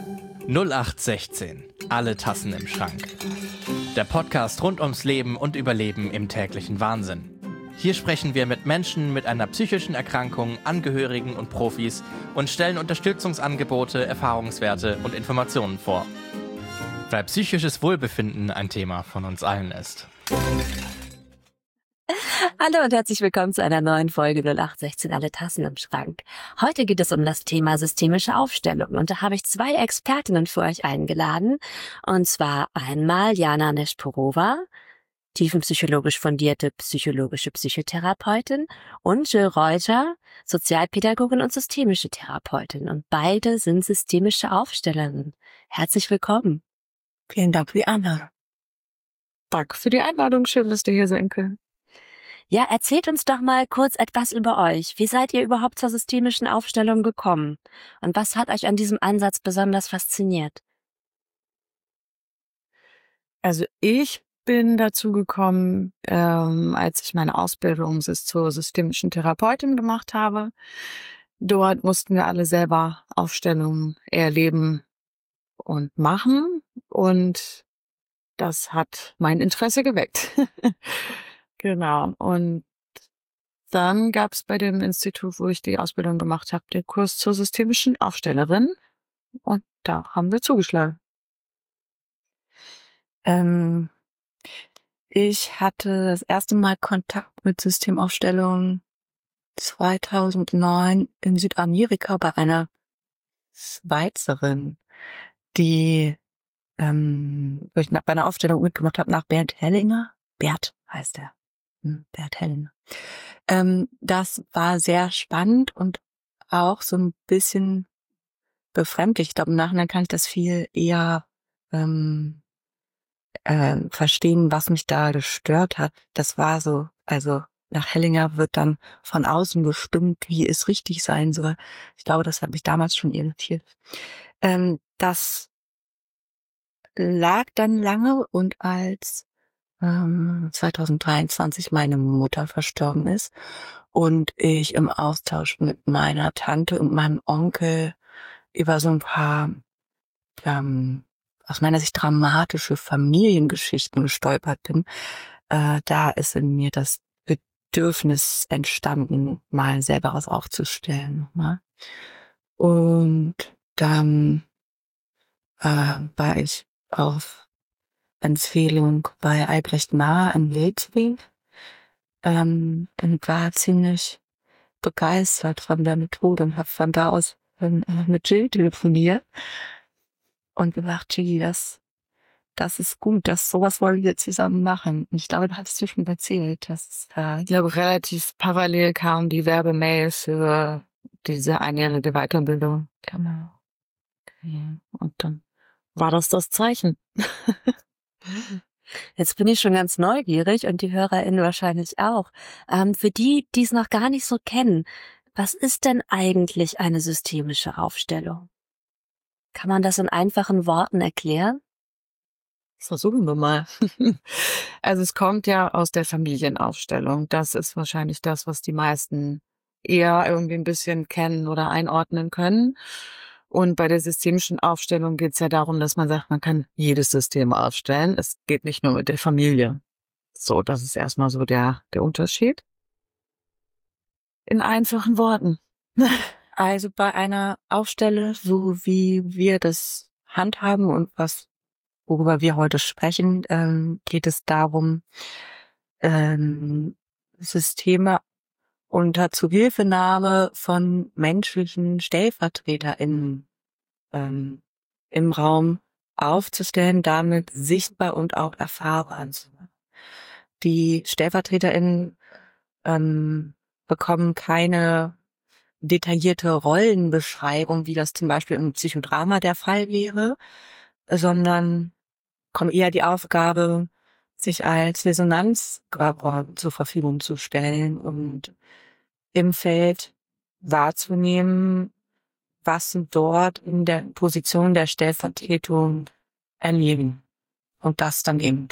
0816. Alle Tassen im Schrank. Der Podcast rund ums Leben und Überleben im täglichen Wahnsinn. Hier sprechen wir mit Menschen mit einer psychischen Erkrankung, Angehörigen und Profis und stellen Unterstützungsangebote, Erfahrungswerte und Informationen vor. Weil psychisches Wohlbefinden ein Thema von uns allen ist. Hallo und herzlich willkommen zu einer neuen Folge 0816 Alle Tassen im Schrank. Heute geht es um das Thema systemische Aufstellung und da habe ich zwei Expertinnen für euch eingeladen. Und zwar einmal Jana Nešporova, tiefenpsychologisch fundierte psychologische Psychotherapeutin, und Jill Reuter, Sozialpädagogin und systemische Therapeutin. Und beide sind systemische Aufstellerinnen. Herzlich willkommen. Vielen Dank für die Einladung. Danke für die Einladung. Schön, dass du hier sein können. Ja, erzählt uns doch mal kurz etwas über euch. Wie seid ihr überhaupt zur systemischen Aufstellung gekommen? Und was hat euch an diesem Ansatz besonders fasziniert? Also ich bin dazu gekommen, als ich meine Ausbildung zur systemischen Therapeutin gemacht habe. Dort mussten wir alle selber Aufstellungen erleben und machen. Und das hat mein Interesse geweckt. Genau. Und dann gab es bei dem Institut, wo ich die Ausbildung gemacht habe, den Kurs zur systemischen Aufstellerin. Und da haben wir zugeschlagen. Ich hatte das erste Mal Kontakt mit Systemaufstellung 2009 in Südamerika bei einer Schweizerin, die wo ich bei einer Aufstellung mitgemacht habe nach Bernd Hellinger. Bert heißt er. Bert Hellinger. Das war sehr spannend und auch so ein bisschen befremdlich. Ich glaube, im Nachhinein kann ich das viel eher verstehen, was mich da gestört hat. Das war so, also nach Hellinger wird dann von außen bestimmt, wie es richtig sein soll. Ich glaube, das hat mich damals schon irritiert. Das lag dann lange, und als 2023 meine Mutter verstorben ist und ich im Austausch mit meiner Tante und meinem Onkel über so ein paar aus meiner Sicht dramatische Familiengeschichten gestolpert bin, da ist in mir das Bedürfnis entstanden, mal selber was aufzustellen. Ne? Und dann war ich auf Empfehlung bei Albrecht Maher in Wilswil und war ziemlich begeistert von der Methode und habe von da aus mit Jill telefoniert und gesagt, Jill, das ist gut, sowas wollen wir zusammen machen. Und ich glaube, da hattest du schon erzählt, dass ich glaube, relativ parallel kam die Werbemail für diese einjährige Weiterbildung. Genau. Okay. Und dann war das Zeichen. Jetzt bin ich schon ganz neugierig und die HörerInnen wahrscheinlich auch. Für die, die es noch gar nicht so kennen, was ist denn eigentlich eine systemische Aufstellung? Kann man das in einfachen Worten erklären? Versuchen wir mal. Also es kommt ja aus der Familienaufstellung. Das ist wahrscheinlich das, was die meisten eher irgendwie ein bisschen kennen oder einordnen können. Und bei der systemischen Aufstellung geht es ja darum, dass man sagt, man kann jedes System aufstellen. Es geht nicht nur mit der Familie. So, das ist erstmal so der Unterschied. In einfachen Worten. Also bei einer Aufstellung, so wie wir das handhaben und worüber wir heute sprechen, geht es darum, Systeme unter Zuhilfenahme von menschlichen StellvertreterInnen im Raum aufzustellen, damit sichtbar und auch erfahrbar zu machen. Die StellvertreterInnen bekommen keine detaillierte Rollenbeschreibung, wie das zum Beispiel im Psychodrama der Fall wäre, sondern kommt eher die Aufgabe, sich als Resonanzkörper zur Verfügung zu stellen und im Feld wahrzunehmen, was sie dort in der Position der Stellvertretung erleben. Und das dann eben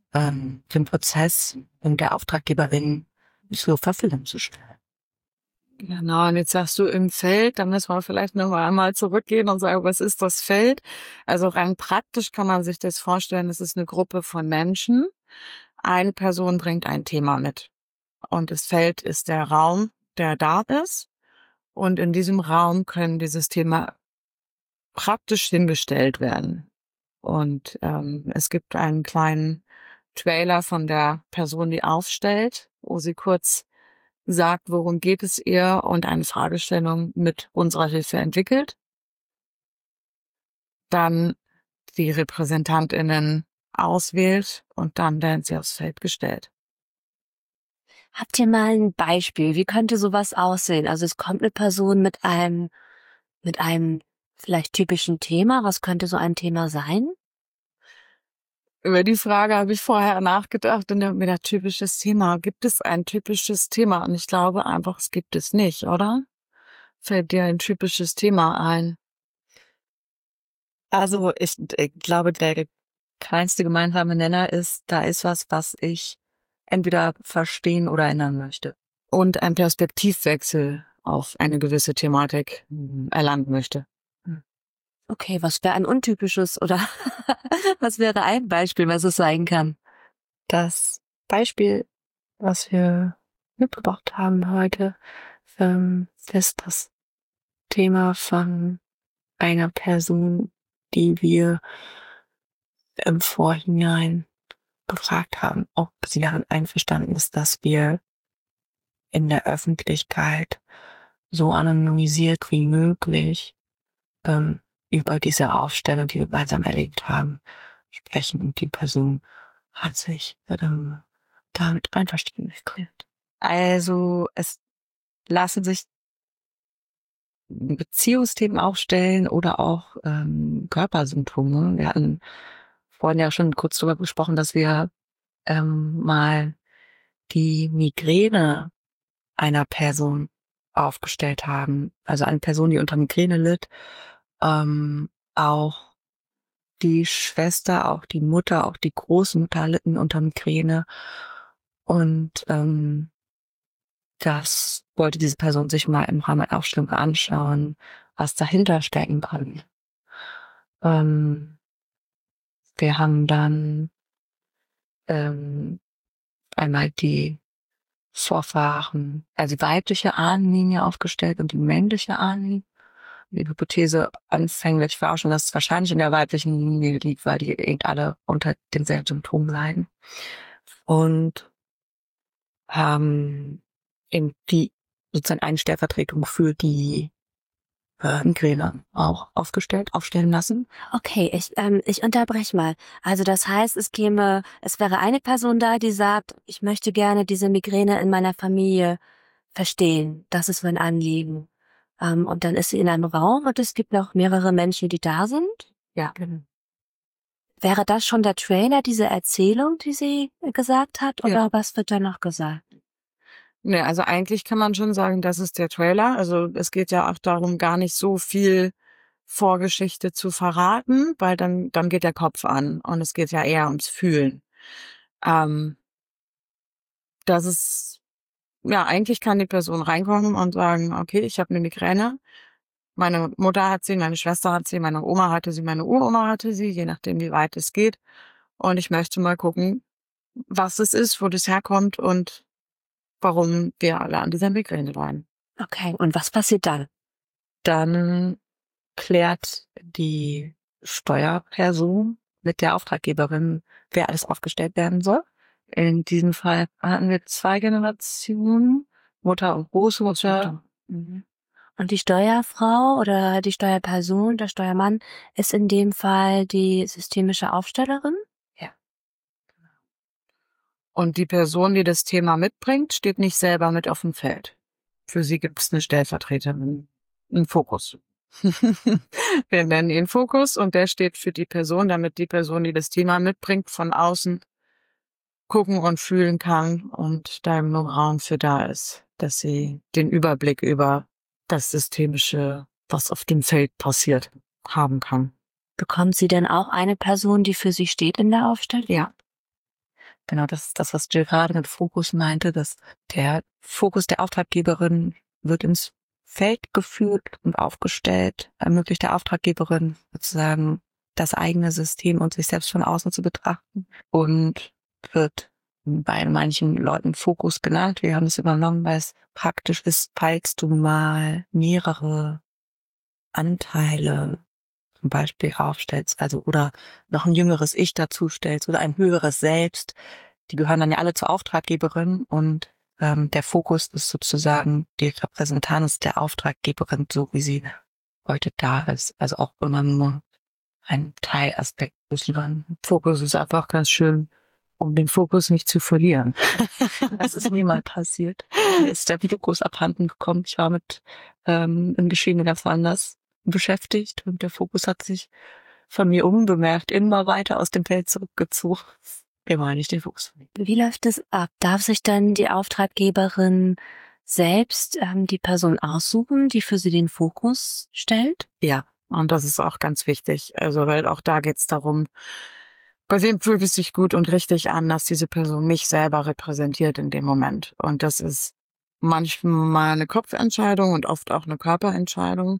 den Prozess und der Auftraggeberin zur Verfügung zu stellen. Genau, und jetzt sagst du im Feld, da müssen wir vielleicht noch einmal zurückgehen und sagen, was ist das Feld? Also rein praktisch kann man sich das vorstellen, es ist eine Gruppe von Menschen. Eine Person bringt ein Thema mit. Und das Feld ist der Raum, der da ist. Und in diesem Raum können dieses Thema praktisch hingestellt werden. Und es gibt einen kleinen Trailer von der Person, die aufstellt, wo sie kurz sagt, worum geht es ihr und eine Fragestellung mit unserer Hilfe entwickelt. Dann die RepräsentantInnen auswählt und dann werden sie aufs Feld gestellt. Habt ihr mal ein Beispiel? Wie könnte sowas aussehen? Also es kommt eine Person mit einem vielleicht typischen Thema. Was könnte so ein Thema sein? Über die Frage habe ich vorher nachgedacht und habe mir gedacht, typisches Thema. Gibt es ein typisches Thema? Und ich glaube einfach, es gibt es nicht, oder? Fällt dir ein typisches Thema ein? Also ich glaube, der kleinste gemeinsame Nenner ist, da ist was ich entweder verstehen oder ändern möchte. Und ein Perspektivwechsel auf eine gewisse Thematik erlangen möchte. Okay, was wäre ein untypisches oder was wäre ein Beispiel, was es sein kann? Das Beispiel, was wir mitgebracht haben heute, ist das Thema von einer Person, die wir im Vorhinein gefragt haben, ob sie darin einverstanden ist, dass wir in der Öffentlichkeit so anonymisiert wie möglich über diese Aufstellung, die wir gemeinsam erlebt haben, sprechen. Und die Person hat sich damit einverstanden erklärt. Also es lassen sich Beziehungsthemen aufstellen oder auch Körpersymptome. Wir hatten vorhin ja schon kurz darüber gesprochen, dass wir mal die Migräne einer Person aufgestellt haben. Also eine Person, die unter Migräne litt, auch die Schwester, auch die Mutter, auch die Großmutter litten unter Migräne. Und das wollte diese Person sich mal im Rahmen einer Aufstellung anschauen, was dahinter stecken kann. Wir haben dann einmal die Vorfahren, also die weibliche Ahnenlinie aufgestellt und die männliche Ahnenlinie. Die Hypothese anfänglich war auch schon, dass es wahrscheinlich in der weiblichen Linie liegt, weil die eben alle unter denselben Symptomen leiden. Und haben eben die sozusagen eine Stellvertretung für die Migräne auch aufstellen lassen. Okay, ich unterbreche mal. Also das heißt, es wäre eine Person da, die sagt, ich möchte gerne diese Migräne in meiner Familie verstehen. Das ist mein Anliegen. Und dann ist sie in einem Raum und es gibt noch mehrere Menschen, die da sind. Ja. Wäre das schon der Trailer, diese Erzählung, die sie gesagt hat, oder was wird da noch gesagt? Ne, also eigentlich kann man schon sagen, das ist der Trailer. Also es geht ja auch darum, gar nicht so viel Vorgeschichte zu verraten, weil dann geht der Kopf an und es geht ja eher ums Fühlen. Das ist, ja, eigentlich kann die Person reinkommen und sagen, okay, ich habe eine Migräne. Meine Mutter hat sie, meine Schwester hat sie, meine Oma hatte sie, meine Uroma hatte sie, je nachdem, wie weit es geht. Und ich möchte mal gucken, was es ist, wo das herkommt und warum wir alle an dieser Migräne leiden. Okay, und was passiert dann? Dann klärt die Steuerperson mit der Auftraggeberin, wer alles aufgestellt werden soll. In diesem Fall hatten wir 2 Generationen, Mutter und Großmutter. Mhm. Und die Steuerfrau oder die Steuerperson, der Steuermann, ist in dem Fall die systemische Aufstellerin? Ja. Und die Person, die das Thema mitbringt, steht nicht selber mit auf dem Feld. Für sie gibt es eine Stellvertreterin, einen Fokus. Wir nennen ihn Fokus und der steht für die Person, damit die Person, die das Thema mitbringt, von außen gucken und fühlen kann und da nur Raum für da ist, dass sie den Überblick über das Systemische, was auf dem Feld passiert, haben kann. Bekommt sie denn auch eine Person, die für sie steht in der Aufstellung? Ja. Genau, das ist das, was Jill gerade mit Fokus meinte, dass der Fokus der Auftraggeberin wird ins Feld geführt und aufgestellt, ermöglicht der Auftraggeberin sozusagen das eigene System und sich selbst von außen zu betrachten und wird bei manchen Leuten Fokus genannt. Wir haben es übernommen, weil es praktisch ist, falls du mal mehrere Anteile zum Beispiel aufstellst, also oder noch ein jüngeres Ich dazustellst oder ein höheres Selbst. Die gehören dann ja alle zur Auftraggeberin und der Fokus ist sozusagen die Repräsentanz der Auftraggeberin, so wie sie heute da ist. Also auch immer nur ein Teilaspekt des Lebens. Fokus ist einfach ganz schön, um den Fokus nicht zu verlieren. Das ist mir mal passiert. Mir ist der Fokus abhanden gekommen. Ich war mit im Geschehen ganz anders beschäftigt und der Fokus hat sich von mir unbemerkt immer weiter aus dem Feld zurückgezogen. Immer nicht den Fokus verlieren. Wie läuft es ab? Darf sich dann die Auftraggeberin selbst die Person aussuchen, die für sie den Fokus stellt? Ja, und das ist auch ganz wichtig. Also, weil auch da geht's darum, bei wem fühlt es sich gut und richtig an, dass diese Person mich selber repräsentiert in dem Moment. Und das ist manchmal eine Kopfentscheidung und oft auch eine Körperentscheidung.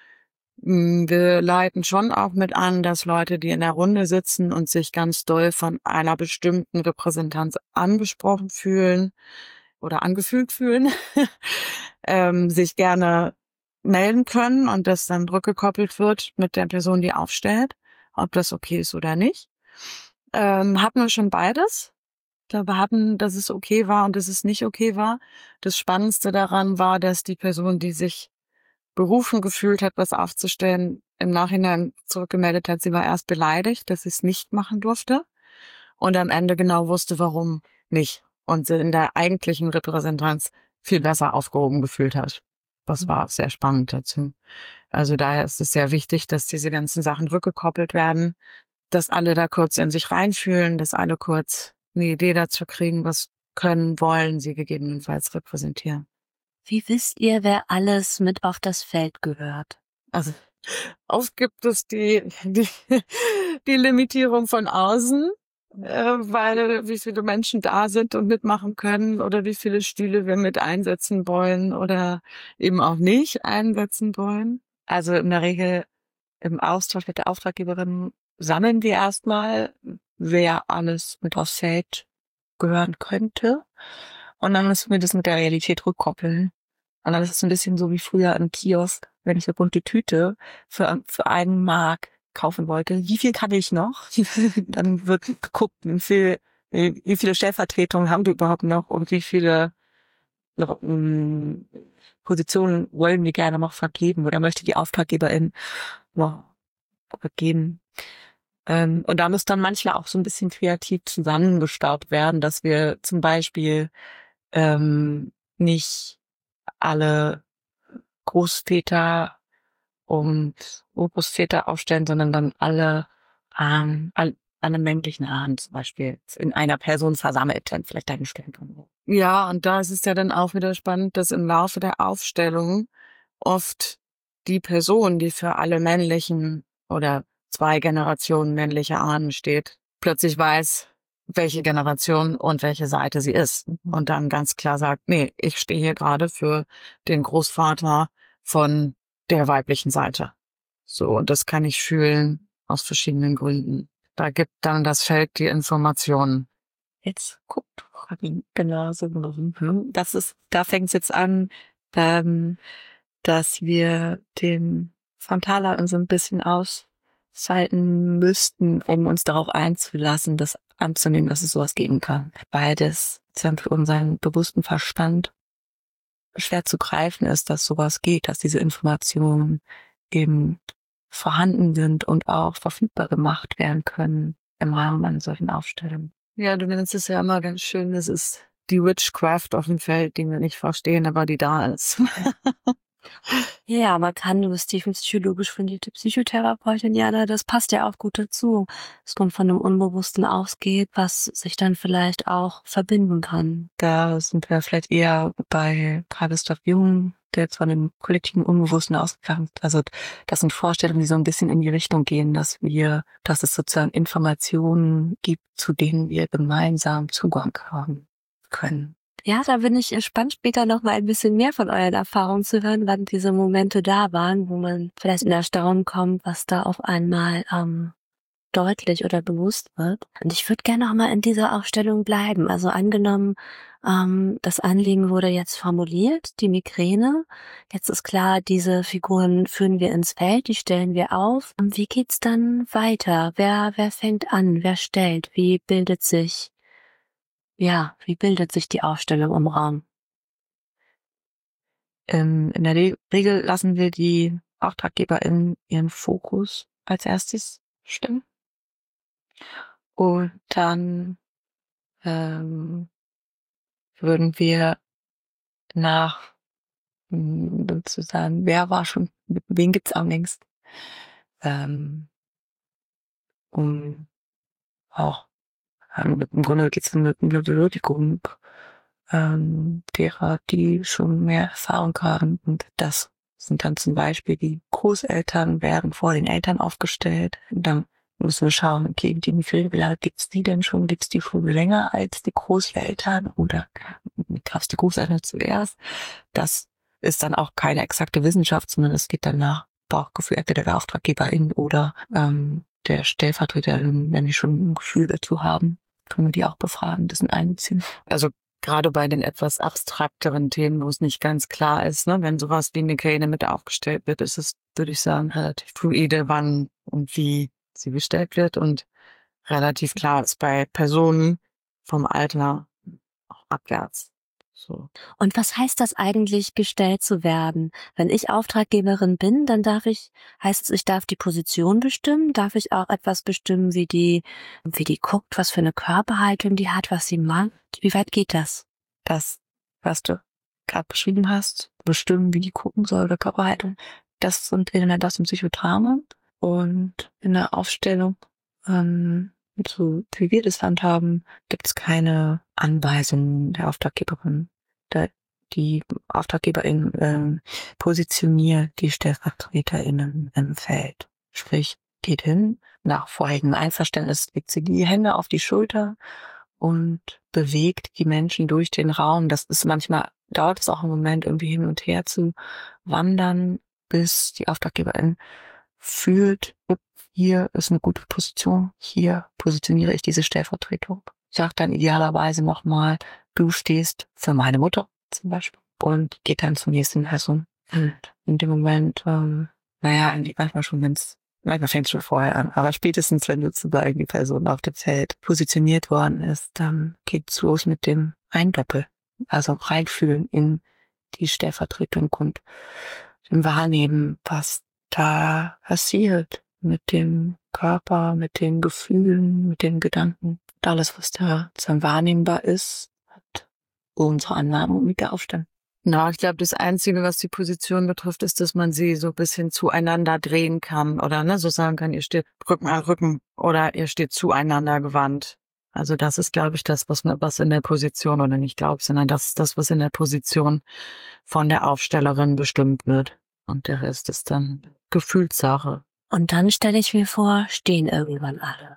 Wir leiten schon auch mit an, dass Leute, die in der Runde sitzen und sich ganz doll von einer bestimmten Repräsentanz angesprochen fühlen oder angefühlt fühlen, sich gerne melden können und das dann rückgekoppelt wird mit der Person, die aufstellt, ob das okay ist oder nicht. Hatten wir schon beides. Wir hatten, dass es okay war und dass es nicht okay war. Das Spannendste daran war, dass die Person, die sich berufen gefühlt hat, was aufzustellen, im Nachhinein zurückgemeldet hat, sie war erst beleidigt, dass sie es nicht machen durfte und am Ende genau wusste, warum nicht und sie in der eigentlichen Repräsentanz viel besser aufgehoben gefühlt hat. Das war sehr spannend dazu. Also daher ist es sehr wichtig, dass diese ganzen Sachen rückgekoppelt werden, dass alle da kurz in sich reinfühlen, dass alle kurz eine Idee dazu kriegen, was können, wollen sie gegebenenfalls repräsentieren. Wie wisst ihr, wer alles mit auf das Feld gehört? Also oft gibt es die Limitierung von außen, weil wie viele Menschen da sind und mitmachen können oder wie viele Stühle wir mit einsetzen wollen oder eben auch nicht einsetzen wollen. Also in der Regel im Austausch mit der Auftraggeberin sammeln wir erstmal, wer alles mit aufs Feld gehören könnte. Und dann müssen wir das mit der Realität rückkoppeln. Und dann ist es ein bisschen so wie früher im Kiosk, wenn ich eine bunte Tüte für 1 Mark kaufen wollte. Wie viel kann ich noch? Dann wird geguckt, wie viele Stellvertretungen haben wir überhaupt noch und wie viele Positionen wollen wir gerne noch vergeben oder möchte die Auftraggeberin noch vergeben. Und da muss dann manchmal auch so ein bisschen kreativ zusammengestaut werden, dass wir zum Beispiel nicht alle Großväter und Urgroßväter aufstellen, sondern dann alle männlichen Ahnen zum Beispiel in einer Person versammelt dann vielleicht einstellen können. Ja, und da ist es ja dann auch wieder spannend, dass im Laufe der Aufstellung oft die Person, die für alle männlichen oder 2 Generationen männlicher Ahnen steht, plötzlich weiß, welche Generation und welche Seite sie ist. Und dann ganz klar sagt, nee, ich stehe hier gerade für den Großvater von der weiblichen Seite. So, und das kann ich fühlen aus verschiedenen Gründen. Da gibt dann das Feld die Informationen. Jetzt guckt genau so. Da fängt es jetzt an, dass wir den Frontaler so ein bisschen ausschalten müssten, um uns darauf einzulassen, das anzunehmen, dass es sowas geben kann. Weil das für unseren bewussten Verstand schwer zu greifen ist, dass sowas geht, dass diese Informationen eben vorhanden sind und auch verfügbar gemacht werden können im Rahmen einer solchen Aufstellung. Ja, du nennst es ja immer ganz schön, das ist die Witchcraft auf dem Feld, die wir nicht verstehen, aber die da ist. Ja, man kann, du bist tiefenpsychologisch fundierte Psychotherapeutin, Jana, das passt ja auch gut dazu, dass man von einem Unbewussten ausgeht, was sich dann vielleicht auch verbinden kann. Da sind wir vielleicht eher bei Carl Gustav Jung, der jetzt von dem kollektiven Unbewussten ausgegangen ist. Also das sind Vorstellungen, die so ein bisschen in die Richtung gehen, dass es sozusagen Informationen gibt, zu denen wir gemeinsam Zugang haben können. Ja, da bin ich gespannt, später noch mal ein bisschen mehr von euren Erfahrungen zu hören, wann diese Momente da waren, wo man vielleicht in Erstaunen kommt, was da auf einmal deutlich oder bewusst wird. Und ich würde gerne noch mal in dieser Aufstellung bleiben. Also angenommen, das Anliegen wurde jetzt formuliert, die Migräne. Jetzt ist klar, diese Figuren führen wir ins Feld, die stellen wir auf. Und wie geht's dann weiter? Wer fängt an? Wer stellt? Wie bildet sich die Aufstellung im Raum? In der Regel lassen wir die AuftraggeberInnen ihren Fokus als erstes stimmen. Und dann würden wir nach sozusagen, wer war schon, wen gibt's am längsten, um auch im Grunde geht's um eine Würdigung derer, die schon mehr Erfahrung haben. Und das sind dann zum Beispiel die Großeltern, werden vor den Eltern aufgestellt. Und dann müssen wir schauen, okay, die Migräne, wie lange gibt's die denn schon? Gibt's die schon länger als die Großeltern oder gab's die Großeltern zuerst? Das ist dann auch keine exakte Wissenschaft, sondern es geht dann nach Bauchgefühl, entweder der Auftraggeberin oder der Stellvertreterin, wenn die schon ein Gefühl dazu haben, können wir die auch befragen, das sind einbeziehen. Also gerade bei den etwas abstrakteren Themen, wo es nicht ganz klar ist, ne, wenn sowas wie Migräne mit aufgestellt wird, ist es, würde ich sagen, relativ fluide, wann und wie sie gestellt wird und relativ klar ist bei Personen vom Alter auch abwärts. So. Und was heißt das eigentlich, gestellt zu werden? Wenn ich Auftraggeberin bin, dann heißt es, ich darf die Position bestimmen, darf ich auch etwas bestimmen, wie die guckt, was für eine Körperhaltung die hat, was sie macht? Wie weit geht das? Das, was du gerade beschrieben hast, bestimmen, wie die gucken soll oder Körperhaltung, das sind Psychodrama und in der Aufstellung, so wie wir das handhaben, gibt es keine Anweisungen der Auftraggeberin. Die Auftraggeberin positioniert die StellvertreterInnen im Feld. Sprich, geht hin, nach vorherigem Einverständnis legt sie die Hände auf die Schulter und bewegt die Menschen durch den Raum. Das ist manchmal, dauert es auch einen Moment, irgendwie hin und her zu wandern, bis die Auftraggeberin fühlt, hier ist eine gute Position, hier positioniere ich diese Stellvertretung. Ich sage dann idealerweise nochmal, du stehst für meine Mutter zum Beispiel und geht dann zur nächsten Person. Und in dem Moment, manchmal fängt es schon vorher an, aber spätestens, wenn sozusagen die Person auf dem Feld positioniert worden ist, dann geht's los mit dem Eindoppel, also reinfühlen in die Stellvertretung und dem Wahrnehmen, was da passiert mit dem Körper, mit den Gefühlen, mit den Gedanken. Und alles, was da wahrnehmbar ist, hat unsere Annahme mit der Aufstellung. Na, ich glaube, das Einzige, was die Position betrifft, ist, dass man sie so ein bisschen zueinander drehen kann oder so sagen kann, ihr steht Rücken an Rücken oder ihr steht zueinander gewandt. Also das ist, glaube ich, das, was in der Position, oder nicht glaube ich, sondern das ist das, was in der Position von der Aufstellerin bestimmt wird. Und der Rest ist dann Gefühlssache. Und dann stelle ich mir vor, stehen irgendwann alle.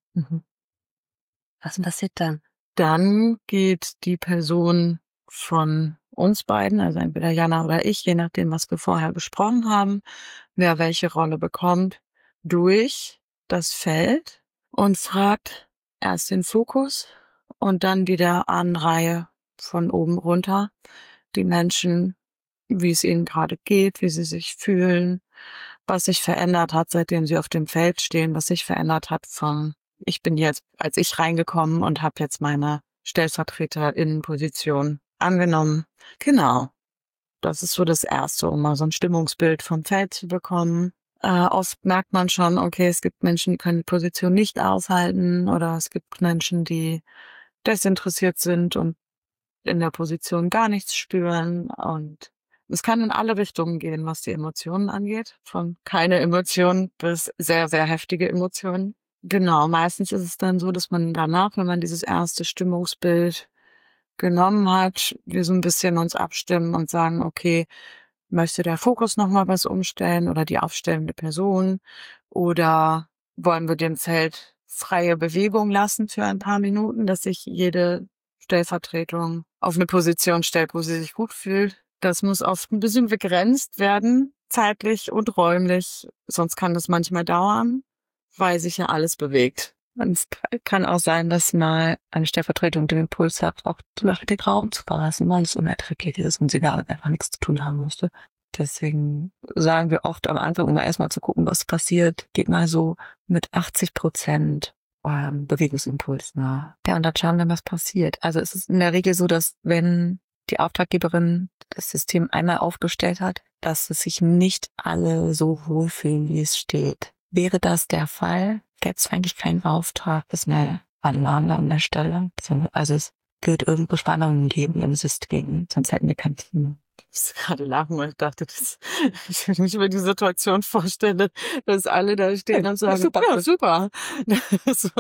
Was passiert dann? Dann geht die Person von uns beiden, also entweder Jana oder ich, je nachdem, was wir vorher besprochen haben, wer welche Rolle bekommt, durch das Feld und fragt erst den Fokus und dann wieder Anreihe von oben runter die Menschen, wie es ihnen gerade geht, wie sie sich fühlen, was sich verändert hat, seitdem sie auf dem Feld stehen, was sich verändert hat ich bin jetzt, als ich reingekommen und habe jetzt meine Stellvertreterinnenposition angenommen. Genau. Das ist so das Erste, um mal so ein Stimmungsbild vom Feld zu bekommen. Oft merkt man schon, okay, es gibt Menschen, die können die Position nicht aushalten oder es gibt Menschen, die desinteressiert sind und in der Position gar nichts spüren und es kann in alle Richtungen gehen, was die Emotionen angeht. Von keine Emotionen bis sehr, sehr heftige Emotionen. Genau, meistens ist es dann so, dass man danach, wenn man dieses erste Stimmungsbild genommen hat, wir so ein bisschen uns abstimmen und sagen, okay, möchte der Fokus nochmal was umstellen oder die aufstellende Person oder wollen wir dem Feld freie Bewegung lassen für ein paar Minuten, dass sich jede Stellvertretung auf eine Position stellt, wo sie sich gut fühlt. Das muss oft ein bisschen begrenzt werden, zeitlich und räumlich. Sonst kann das manchmal dauern, weil sich ja alles bewegt. Und es kann auch sein, dass mal eine Stellvertretung den Impuls hat, auch zum Beispiel den Raum zu verlassen, weil es unerträglich ist und sie damit einfach nichts zu tun haben musste. Deswegen sagen wir oft am Anfang, um erstmal zu gucken, was passiert, geht mal so mit 80% eurem Bewegungsimpuls nach. Ja, und dann schauen wir, was passiert. Also es ist in der Regel so, dass wenn die Auftraggeberin das System einmal aufgestellt hat, dass es sich nicht alle so wohlfühlen, wie es steht. Wäre das der Fall, gäbe es eigentlich keinen Auftrag, das eine Anlage an der Stelle. Also es wird irgendwo Spannungen geben im System, sonst hätten wir kein Team. Ich muss gerade lachen, weil ich dachte, ich mich über die Situation vorstelle, dass alle da stehen und sagen, super, ja, super. So.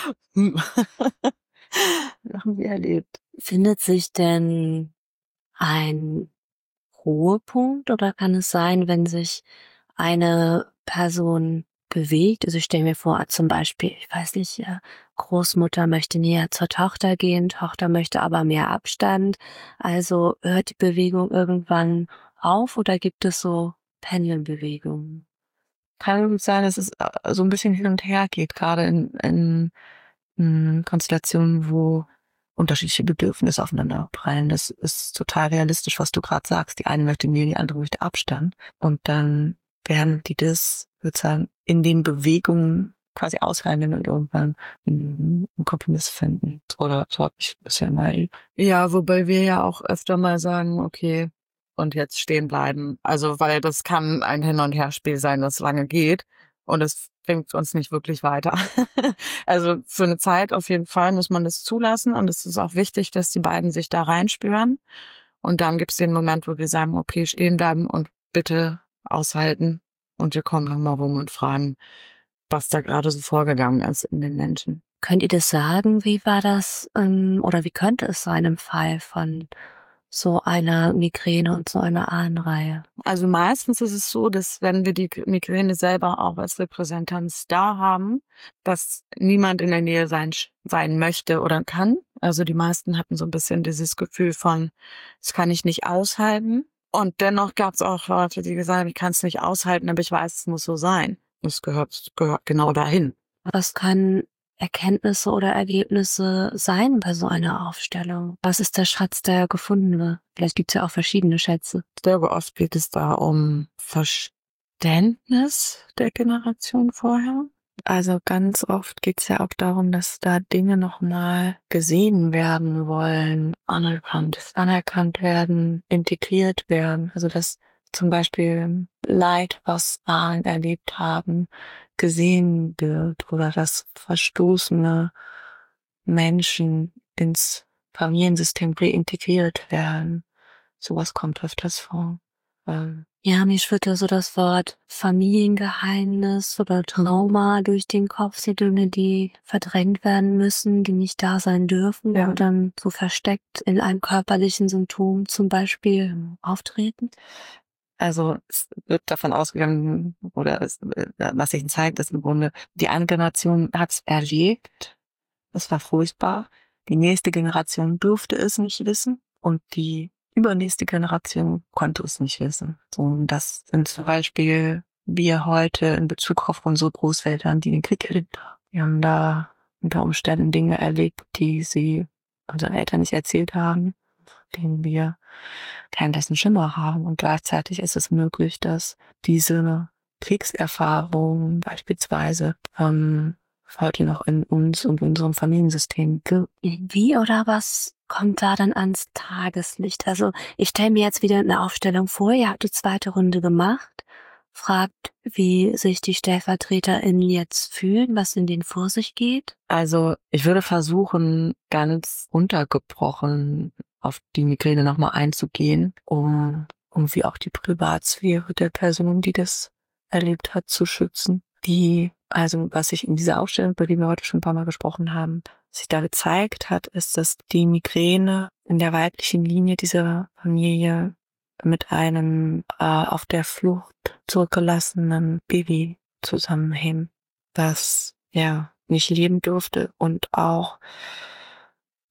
Haben wir erlebt. Findet sich denn ein Ruhepunkt oder kann es sein, wenn sich eine Person bewegt? Also ich stelle mir vor, zum Beispiel, ich weiß nicht, Großmutter möchte näher zur Tochter gehen, Tochter möchte aber mehr Abstand. Also hört die Bewegung irgendwann auf oder gibt es so Pendelbewegungen? Kann gut sein, dass es so ein bisschen hin und her geht, gerade in Konstellationen, wo unterschiedliche Bedürfnisse aufeinander prallen. Das ist total realistisch, was du gerade sagst. Die eine möchte Nähe, die andere möchte Abstand. Und dann werden die das sozusagen in den Bewegungen quasi aushandeln und irgendwann einen Kompromiss finden. Oder so habe ich bisher mal. Ja, wobei wir ja auch öfter mal sagen, okay, und jetzt stehen bleiben. Also, weil das kann ein Hin- und Herspiel sein, das lange geht. Und es bringt uns nicht wirklich weiter. Also für eine Zeit auf jeden Fall muss man das zulassen. Und es ist auch wichtig, dass die beiden sich da reinspüren. Und dann gibt es den Moment, wo wir sagen, okay, stehen bleiben und bitte aushalten. Und wir kommen nochmal rum und fragen, was da gerade so vorgegangen ist in den Menschen. Könnt ihr das sagen? Wie war das oder wie könnte es sein im Fall von so einer Migräne und so einer Ahnenreihe? Also meistens ist es so, dass wenn wir die Migräne selber auch als Repräsentanz da haben, dass niemand in der Nähe sein möchte oder kann. Also die meisten hatten so ein bisschen dieses Gefühl von, das kann ich nicht aushalten. Und dennoch gab es auch Leute, die gesagt haben, ich kann es nicht aushalten, aber ich weiß, es muss so sein. Das gehört genau dahin. Was kann Erkenntnisse oder Ergebnisse sein bei so einer Aufstellung? Was ist der Schatz, der gefunden wird? Vielleicht gibt es ja auch verschiedene Schätze. Sehr oft geht es da um Verständnis der Generation vorher. Also ganz oft geht's ja auch darum, dass da Dinge nochmal gesehen werden wollen, anerkannt werden, integriert werden. Also dass zum Beispiel Leid, was Ahnen erlebt haben, gesehen wird oder dass verstoßene Menschen ins Familiensystem reintegriert werden. Sowas kommt öfters vor. Ja, mir schwirrt da so das Wort Familiengeheimnis oder Trauma durch den Kopf, die Dinge, die verdrängt werden müssen, die nicht da sein dürfen, Ja. und dann so versteckt in einem körperlichen Symptom zum Beispiel auftreten. Also es wird davon ausgegangen, oder was sich zeigt, ist im Grunde, die eine Generation hat es erlebt, das war furchtbar, die nächste Generation durfte es nicht wissen und die übernächste Generation konnte es nicht wissen. So, und das sind zum Beispiel wir heute in Bezug auf unsere Großeltern, die den Krieg erlebt haben. Wir haben da unter Umständen Dinge erlebt, die sie unseren Eltern nicht erzählt haben, denen wir keinen blassen Schimmer haben. Und gleichzeitig ist es möglich, dass diese Kriegserfahrung beispielsweise heute noch in uns und unserem Familiensystem gilt. Wie oder was kommt da dann ans Tageslicht? Also ich stelle mir jetzt wieder eine Aufstellung vor, ihr habt die zweite Runde gemacht, fragt, wie sich die StellvertreterInnen jetzt fühlen, was in denen vor sich geht. Also ich würde versuchen, ganz runtergebrochen auf die Migräne nochmal einzugehen, um irgendwie auch die Privatsphäre der Person, die das erlebt hat, zu schützen. Also was sich in dieser Aufstellung, über die wir heute schon ein paar Mal gesprochen haben, sich da gezeigt hat, ist, dass die Migräne in der weiblichen Linie dieser Familie mit einem auf der Flucht zurückgelassenen Baby zusammenhängt, das ja nicht leben durfte und auch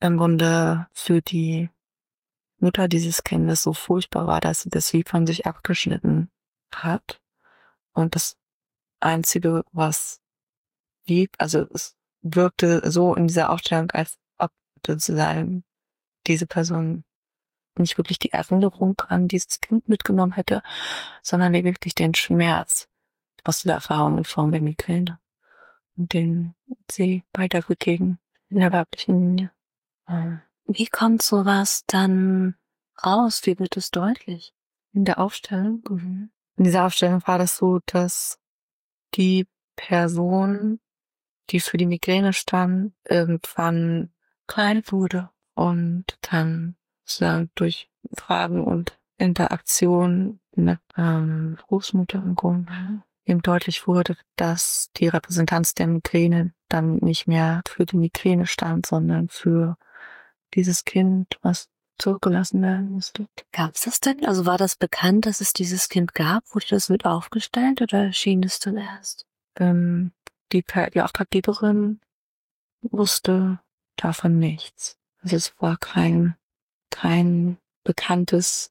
im Grunde für die Mutter dieses Kindes so furchtbar war, dass sie das wie von sich abgeschnitten hat. Und das Einzige, was blieb, also es wirkte so in dieser Aufstellung, als ob sozusagen diese Person nicht wirklich die Erinnerung an dieses Kind mitgenommen hätte, sondern lediglich den Schmerz aus der Erfahrung in Form der Migräne, den sie weitergegeben in der weiblichen Linie. Wie kommt sowas dann raus? Wie wird es deutlich? In der Aufstellung? In dieser Aufstellung war das so, dass die Person, die für die Migräne stand, irgendwann klein wurde und dann sozusagen durch Fragen und Interaktion mit Großmutter im Grunde eben deutlich wurde, dass die Repräsentanz der Migräne dann nicht mehr für die Migräne stand, sondern für dieses Kind, was zurückgelassen werden musste. Gab es das denn? Also war das bekannt, dass es dieses Kind gab? Wurde das mit aufgestellt oder erschien es dann erst? Die Auftraggeberin wusste davon nichts. Also es war kein bekanntes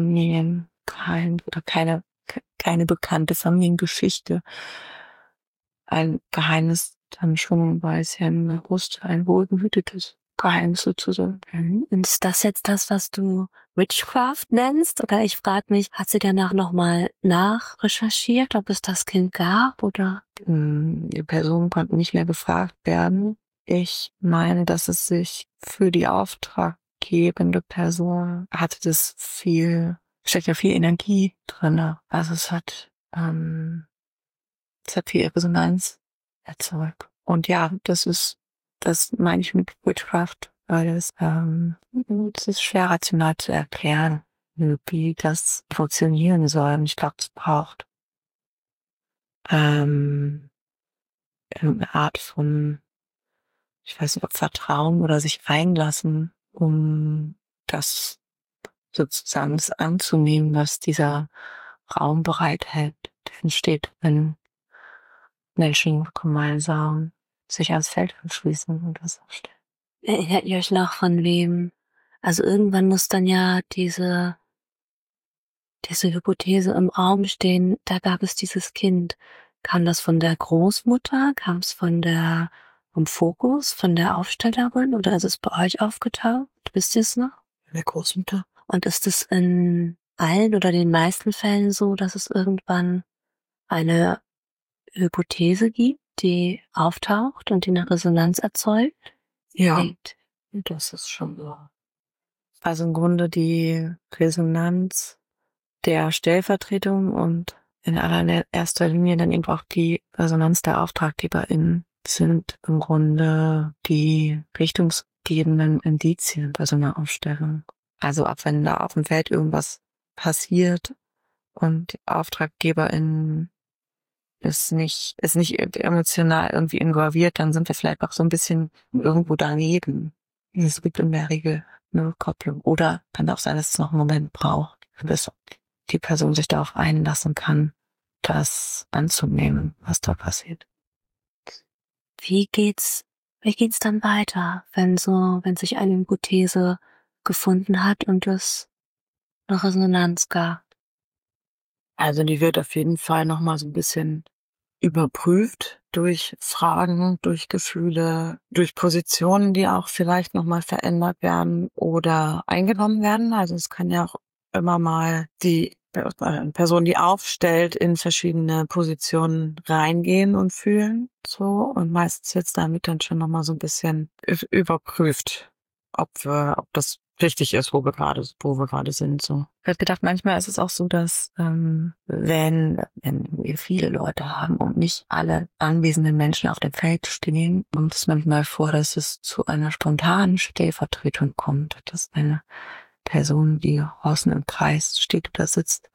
keine bekannte Familiengeschichte. Ein Geheimnis dann schon, weil es ja wusste, ein wohlgehütetes Geheimnis sozusagen. Und ist das jetzt das, was du Witchcraft nennst? Oder ich frage mich, hat sie danach nochmal nachrecherchiert, ob es das Kind gab oder? Die Personen konnten nicht mehr befragt werden. Ich meine, dass es sich für die auftraggebende Person steckt ja viel Energie drin. Also es hat viel Resonanz erzeugt. Und ja, das meine ich mit Witchcraft, weil es ist schwer rational zu erklären, wie das funktionieren soll. Und ich glaube, es braucht eine Art von, ich weiß nicht, ob Vertrauen oder sich einlassen, um das sozusagen das anzunehmen, was dieser Raum bereithält, der entsteht, wenn Menschen gemeinsam sich ans Feld anschließen und das aufstellen. Erinnert ihr euch noch von wem? Also irgendwann muss dann ja diese Hypothese im Raum stehen, da gab es dieses Kind. Kam das von der Großmutter? Kam es vom Fokus, von der Aufstellerin oder ist es bei euch aufgetaucht? Wisst ihr es noch? Der Großmutter. Und ist es in allen oder den meisten Fällen so, dass es irgendwann eine Hypothese gibt, die auftaucht und die eine Resonanz erzeugt? Ja, das ist schon so. Also im Grunde die Resonanz der Stellvertretung und in allererster Linie dann eben auch die Resonanz der AuftraggeberInnen sind im Grunde die richtungsgebenden Indizien bei so einer Aufstellung. Also ab wenn da auf dem Feld irgendwas passiert und die AuftraggeberInnen ist nicht emotional irgendwie involviert, dann sind wir vielleicht auch so ein bisschen irgendwo daneben. Es gibt in der Regel eine Kopplung. Oder kann auch sein, dass es noch einen Moment braucht, bis die Person sich darauf einlassen kann, das anzunehmen, was da passiert. Wie geht's dann weiter, wenn sich eine Hypothese gefunden hat und es eine Resonanz gab? Also die wird auf jeden Fall nochmal so ein bisschen überprüft durch Fragen, durch Gefühle, durch Positionen, die auch vielleicht nochmal verändert werden oder eingenommen werden. Also es kann ja auch immer mal die Person, die aufstellt, in verschiedene Positionen reingehen und fühlen. So, und meistens jetzt damit dann schon nochmal so ein bisschen überprüft, ob das richtig ist, wo wir gerade sind. So. Ich habe gedacht, manchmal ist es auch so, dass wenn wir viele Leute haben und nicht alle anwesenden Menschen auf dem Feld stehen, kommt es manchmal vor, dass es zu einer spontanen Stellvertretung kommt, dass eine Person, die außen im Kreis steht oder sitzt,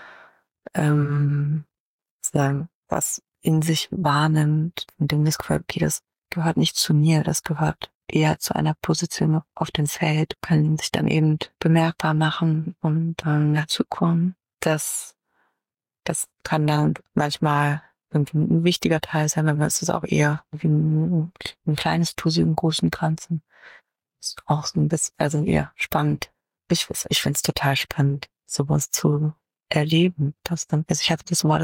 sagen, was in sich wahrnimmt und dem das Gefühl, okay, das gehört nicht zu mir, das gehört eher zu einer Position auf dem Feld, kann sich dann eben bemerkbar machen und dann dazukommen. Das kann dann manchmal irgendwie ein wichtiger Teil sein, aber es ist auch eher wie ein kleines Tussi im großen Ganzen. ist auch so ein bisschen, also ja, spannend. Ich finde es total spannend, sowas zu erleben. Also ich hatte das mal,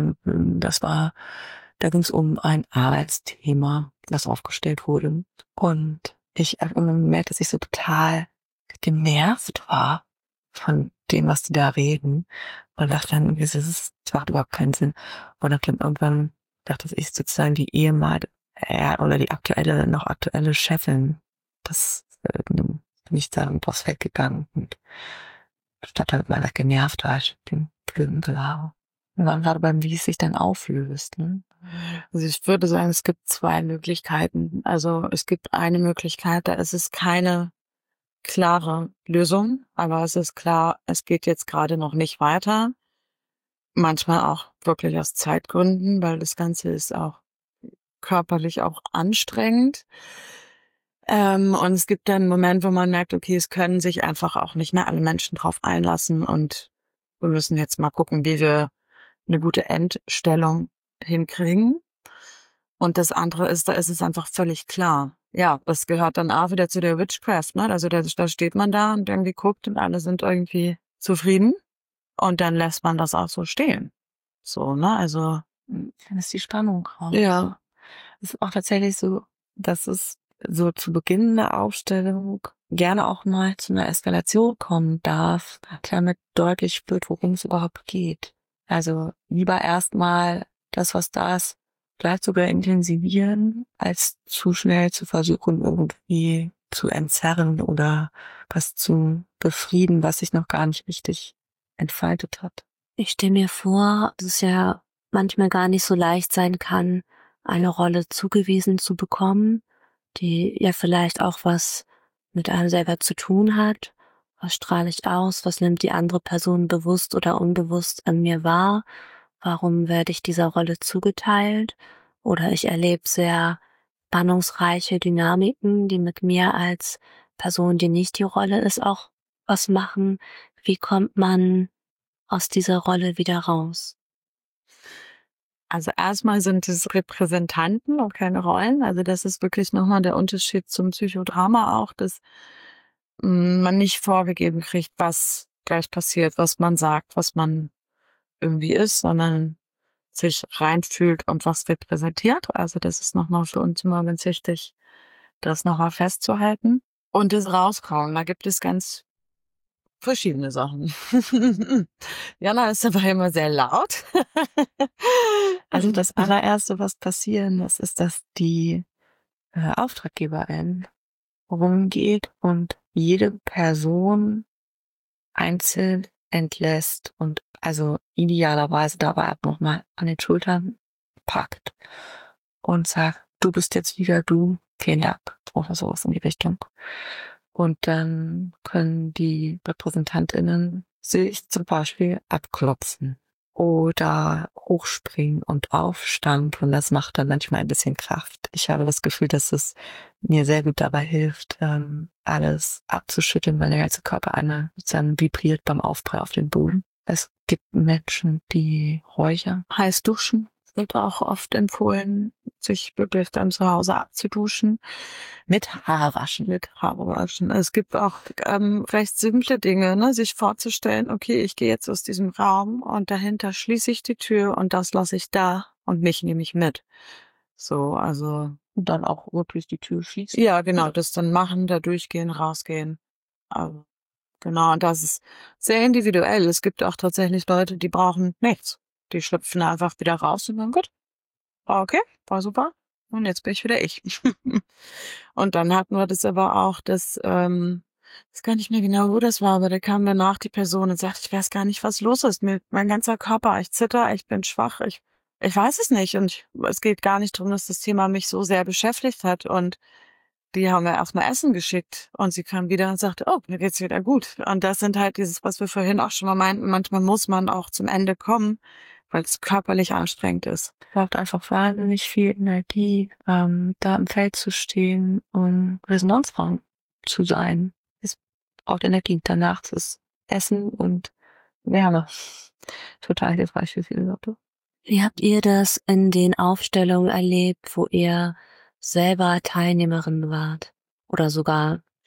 da ging es um ein Arbeitsthema, das aufgestellt wurde. Und ich habe immer gemerkt, dass ich so total genervt war von dem, was die da reden. Und dachte dann, das macht überhaupt keinen Sinn. Und dann irgendwann dachte ich sozusagen die oder die noch aktuelle Chefin. Das bin ich da draus weggegangen und statt halt mal genervt war ich den blöden Gelaber. Wir waren gerade beim, wie es sich dann auflöst. Ne? Also ich würde sagen, es gibt zwei Möglichkeiten. Also es gibt eine Möglichkeit, da ist es keine klare Lösung, aber es ist klar, es geht jetzt gerade noch nicht weiter. Manchmal auch wirklich aus Zeitgründen, weil das Ganze ist auch körperlich auch anstrengend. Und es gibt dann einen Moment, wo man merkt, okay, es können sich einfach auch nicht mehr alle Menschen drauf einlassen und wir müssen jetzt mal gucken, wie wir eine gute Endstellung hinkriegen. Und das andere ist, da ist es einfach völlig klar. Ja, das gehört dann auch wieder zu der Witchcraft, ne? Also da steht man da und irgendwie guckt und alle sind irgendwie zufrieden und dann lässt man das auch so stehen. So, ne? Also Dann ist die Spannung raus. ja. Es ist auch tatsächlich so, dass es so zu Beginn der Aufstellung gerne auch mal zu einer Eskalation kommen darf, damit deutlich wird, worum es überhaupt geht. Also lieber erstmal das, was da ist, vielleicht sogar intensivieren, als zu schnell zu versuchen, irgendwie zu entzerren oder was zu befrieden, was sich noch gar nicht richtig entfaltet hat. Ich stelle mir vor, dass es ja manchmal gar nicht so leicht sein kann, eine Rolle zugewiesen zu bekommen, die ja vielleicht auch was mit einem selber zu tun hat. Was strahle ich aus? Was nimmt die andere Person bewusst oder unbewusst an mir wahr? Warum werde ich dieser Rolle zugeteilt? Oder ich erlebe sehr spannungsreiche Dynamiken, die mit mir als Person, die nicht die Rolle ist, auch was machen. Wie kommt man aus dieser Rolle wieder raus? Also erstmal sind es Repräsentanten und keine Rollen. Also das ist wirklich nochmal der Unterschied zum Psychodrama auch, dass man nicht vorgegeben kriegt, was gleich passiert, was man sagt, was man irgendwie ist, sondern sich reinfühlt und was repräsentiert. Also das ist nochmal für uns immer ganz wichtig, das nochmal festzuhalten. Und das Rauskommen, da gibt es ganz verschiedene Sachen. Jana ist dabei immer sehr laut. Also das allererste, was passieren muss, ist, dass die Auftraggeberin rumgeht und jede Person einzeln entlässt und also idealerweise dabei auch nochmal an den Schultern packt und sagt, du bist jetzt wieder du, vielen Dank oder sowas in die Richtung. Und dann können die RepräsentantInnen sich zum Beispiel abklopfen oder hochspringen und aufstampfen. Und das macht dann manchmal ein bisschen Kraft. Ich habe das Gefühl, dass es mir sehr gut dabei hilft, alles abzuschütteln, weil der ganze Körper einmal sozusagen vibriert beim Aufprall auf den Boden. Es gibt Menschen, die räuchern. Heiß duschen wird auch oft empfohlen, sich wirklich dann zu Hause abzuduschen. Mit Haarwaschen. Mit Haarwaschen. Es gibt auch recht simple Dinge, ne? Sich vorzustellen, okay, ich gehe jetzt aus diesem Raum und dahinter schließe ich die Tür und das lasse ich da und mich nehme ich mit. So, also. Und dann auch wirklich die Tür schließen. Ja, genau, das dann machen, da durchgehen, rausgehen. Also, genau, und das ist sehr individuell. Es gibt auch tatsächlich Leute, die brauchen nichts. Die schlüpfen einfach wieder raus und dann gut. War okay, war super. Und jetzt bin ich wieder ich. Und dann hatten wir das aber auch, ich weiß gar nicht mehr genau, wo das war, aber da kam danach die Person und sagte, ich weiß gar nicht, was los ist. Mein ganzer Körper, ich zitter, ich bin schwach, ich weiß es nicht. Und es geht gar nicht darum, dass das Thema mich so sehr beschäftigt hat. Und die haben wir erstmal Essen geschickt. Und sie kam wieder und sagte, oh, mir geht's wieder gut. Und das sind halt dieses, was wir vorhin auch schon mal meinten, manchmal muss man auch zum Ende kommen, weil es körperlich anstrengend ist. Es braucht einfach wahnsinnig viel Energie, da im Feld zu stehen und Resonanzraum zu sein. Es braucht Energie. Danach ist Essen und Wärme. Total hilfreich für viele Leute. Wie habt ihr das in den Aufstellungen erlebt, wo ihr selber Teilnehmerin wart? Oder sogar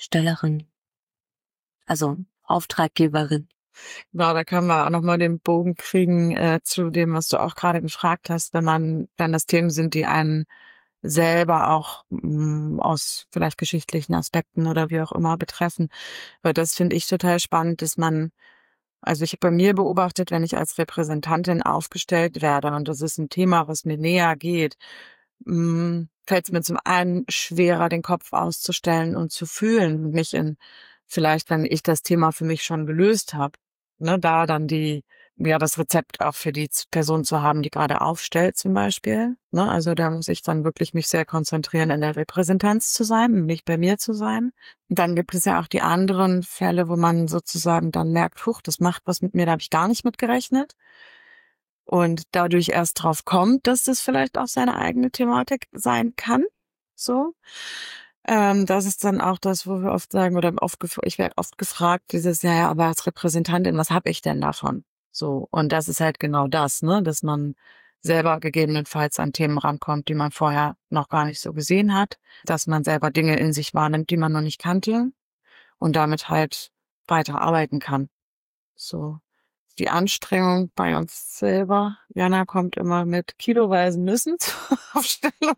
Stellerin, also Auftraggeberin. Genau, da können wir auch nochmal den Bogen kriegen zu dem, was du auch gerade gefragt hast, wenn das Themen sind, die einen selber auch aus vielleicht geschichtlichen Aspekten oder wie auch immer betreffen. Weil das finde ich total spannend, also ich habe bei mir beobachtet, wenn ich als Repräsentantin aufgestellt werde, und das ist ein Thema, was mir näher geht, fällt es mir zum einen schwerer, den Kopf auszustellen und zu fühlen, mich vielleicht, wenn ich das Thema für mich schon gelöst habe, ne, da dann das Rezept auch für die Person zu haben, die gerade aufstellt zum Beispiel. Ne, also da muss ich dann wirklich mich sehr konzentrieren, in der Repräsentanz zu sein und nicht bei mir zu sein. Und dann gibt es ja auch die anderen Fälle, wo man sozusagen dann merkt, huch, das macht was mit mir, da habe ich gar nicht mit gerechnet. Und dadurch erst drauf kommt, dass das vielleicht auch seine eigene Thematik sein kann. So. Das ist dann auch das, wo wir oft sagen, ich werde oft gefragt, ja, aber als Repräsentantin, was habe ich denn davon? So. Und das ist halt genau das, ne, dass man selber gegebenenfalls an Themen rankommt, die man vorher noch gar nicht so gesehen hat, dass man selber Dinge in sich wahrnimmt, die man noch nicht kannte und damit halt weiter arbeiten kann. So. Die Anstrengung bei uns selber. Jana kommt immer mit kiloweisen Nüssen zur Aufstellung,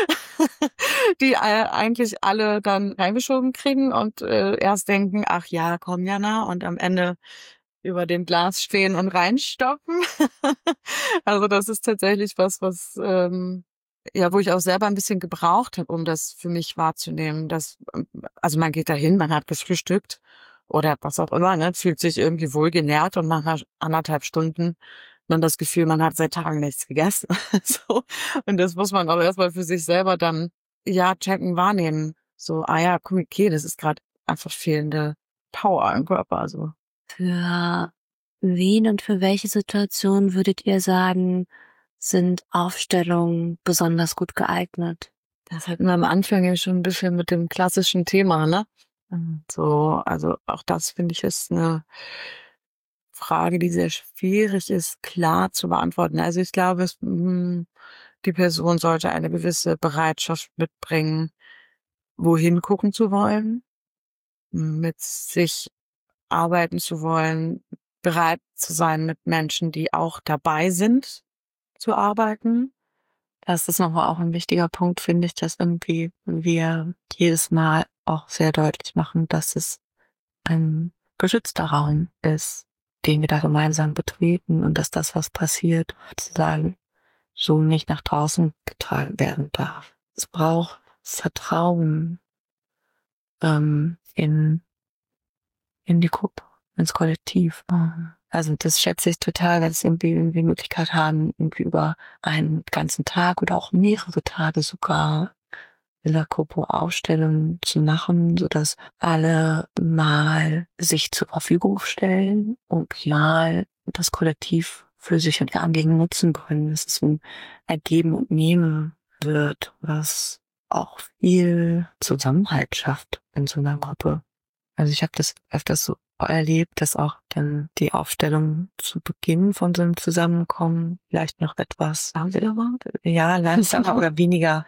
die eigentlich alle dann reingeschoben kriegen und erst denken, ach ja, komm Jana, und am Ende über dem Glas stehen und reinstopfen. Also das ist tatsächlich was wo ich auch selber ein bisschen gebraucht habe, um das für mich wahrzunehmen. Also man geht dahin, man hat gefrühstückt oder was auch immer, ne, fühlt sich irgendwie wohlgenährt, und nach 1,5 Stunden man das Gefühl, man hat seit Tagen nichts gegessen. So. Und das muss man auch erstmal für sich selber dann, checken, wahrnehmen. So, ja, okay, das ist gerade einfach fehlende Power im Körper, also. Für wen und für welche Situation würdet ihr sagen, sind Aufstellungen besonders gut geeignet? Das hatten wir am Anfang ja schon ein bisschen mit dem klassischen Thema, ne? So, also auch das finde ich ist eine Frage, die sehr schwierig ist, klar zu beantworten. Also ich glaube, die Person sollte eine gewisse Bereitschaft mitbringen, wohin gucken zu wollen, mit sich arbeiten zu wollen, bereit zu sein, mit Menschen, die auch dabei sind, zu arbeiten. Das ist nochmal auch ein wichtiger Punkt, finde ich, dass irgendwie wir jedes Mal auch sehr deutlich machen, dass es ein geschützter Raum ist, den wir da gemeinsam betreten, und dass das, was passiert, sozusagen so nicht nach draußen getragen werden darf. Es braucht Vertrauen in die Gruppe, ins Kollektiv. Also das schätze ich total, wenn es irgendwie Möglichkeit haben, irgendwie über einen ganzen Tag oder auch mehrere Tage sogar in der Gruppe Ausstellungen zu machen, sodass alle mal sich zur Verfügung stellen und mal das Kollektiv für sich und ihr Anliegen nutzen können. Dass es ein Ergeben und Nehmen wird, was auch viel Zusammenhalt schafft in so einer Gruppe. Also ich habe das öfters so erlebt, dass auch dann die Aufstellung zu Beginn von so einem Zusammenkommen vielleicht noch etwas langsamer oder weniger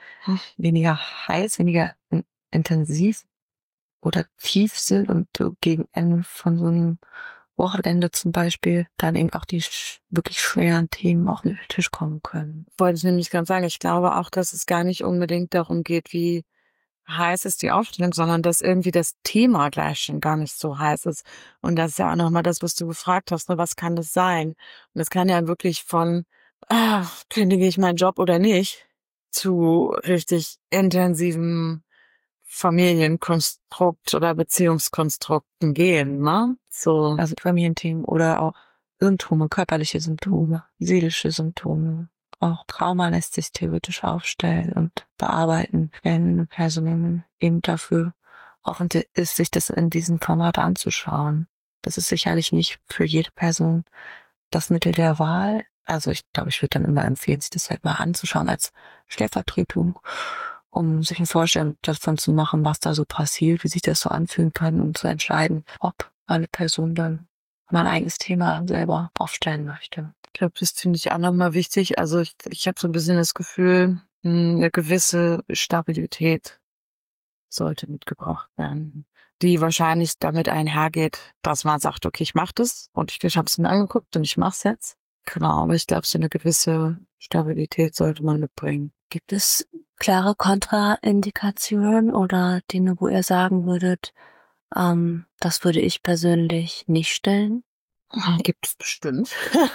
heiß, weniger intensiv oder tief sind, und so gegen Ende von so einem Wochenende zum Beispiel dann eben auch die wirklich schweren Themen auf den Tisch kommen können. Wollte ich nämlich ganz sagen, ich glaube auch, dass es gar nicht unbedingt darum geht, wie heiß ist die Aufstellung, sondern dass irgendwie das Thema gleich schon gar nicht so heiß ist. Und das ist ja auch nochmal das, was du gefragt hast, ne? Was kann das sein? Und das kann ja wirklich von, kündige ich meinen Job oder nicht, zu richtig intensivem Familienkonstrukt oder Beziehungskonstrukten gehen, ne? So. Also Familienthemen oder auch Symptome, körperliche Symptome, seelische Symptome. Auch Trauma lässt sich theoretisch aufstellen und bearbeiten, wenn Personen eben dafür offen ist, sich das in diesem Format anzuschauen. Das ist sicherlich nicht für jede Person das Mittel der Wahl. Also ich glaube, ich würde dann immer empfehlen, sich das halt mal anzuschauen als Stellvertretung, um sich eine Vorstellung davon zu machen, was da so passiert, wie sich das so anfühlen kann, und zu entscheiden, ob eine Person dann mein eigenes Thema selber aufstellen möchte. Ich glaube, das finde ich auch nochmal wichtig. Also ich habe so ein bisschen das Gefühl, eine gewisse Stabilität sollte mitgebracht werden. die wahrscheinlich damit einhergeht, dass man sagt, okay, ich mache das und ich habe es mir angeguckt und ich mache es jetzt. Genau, aber ich glaube, so eine gewisse Stabilität sollte man mitbringen. Gibt es klare Kontraindikationen oder Dinge, wo ihr sagen würdet, das würde ich persönlich nicht stellen? Gibt es bestimmt.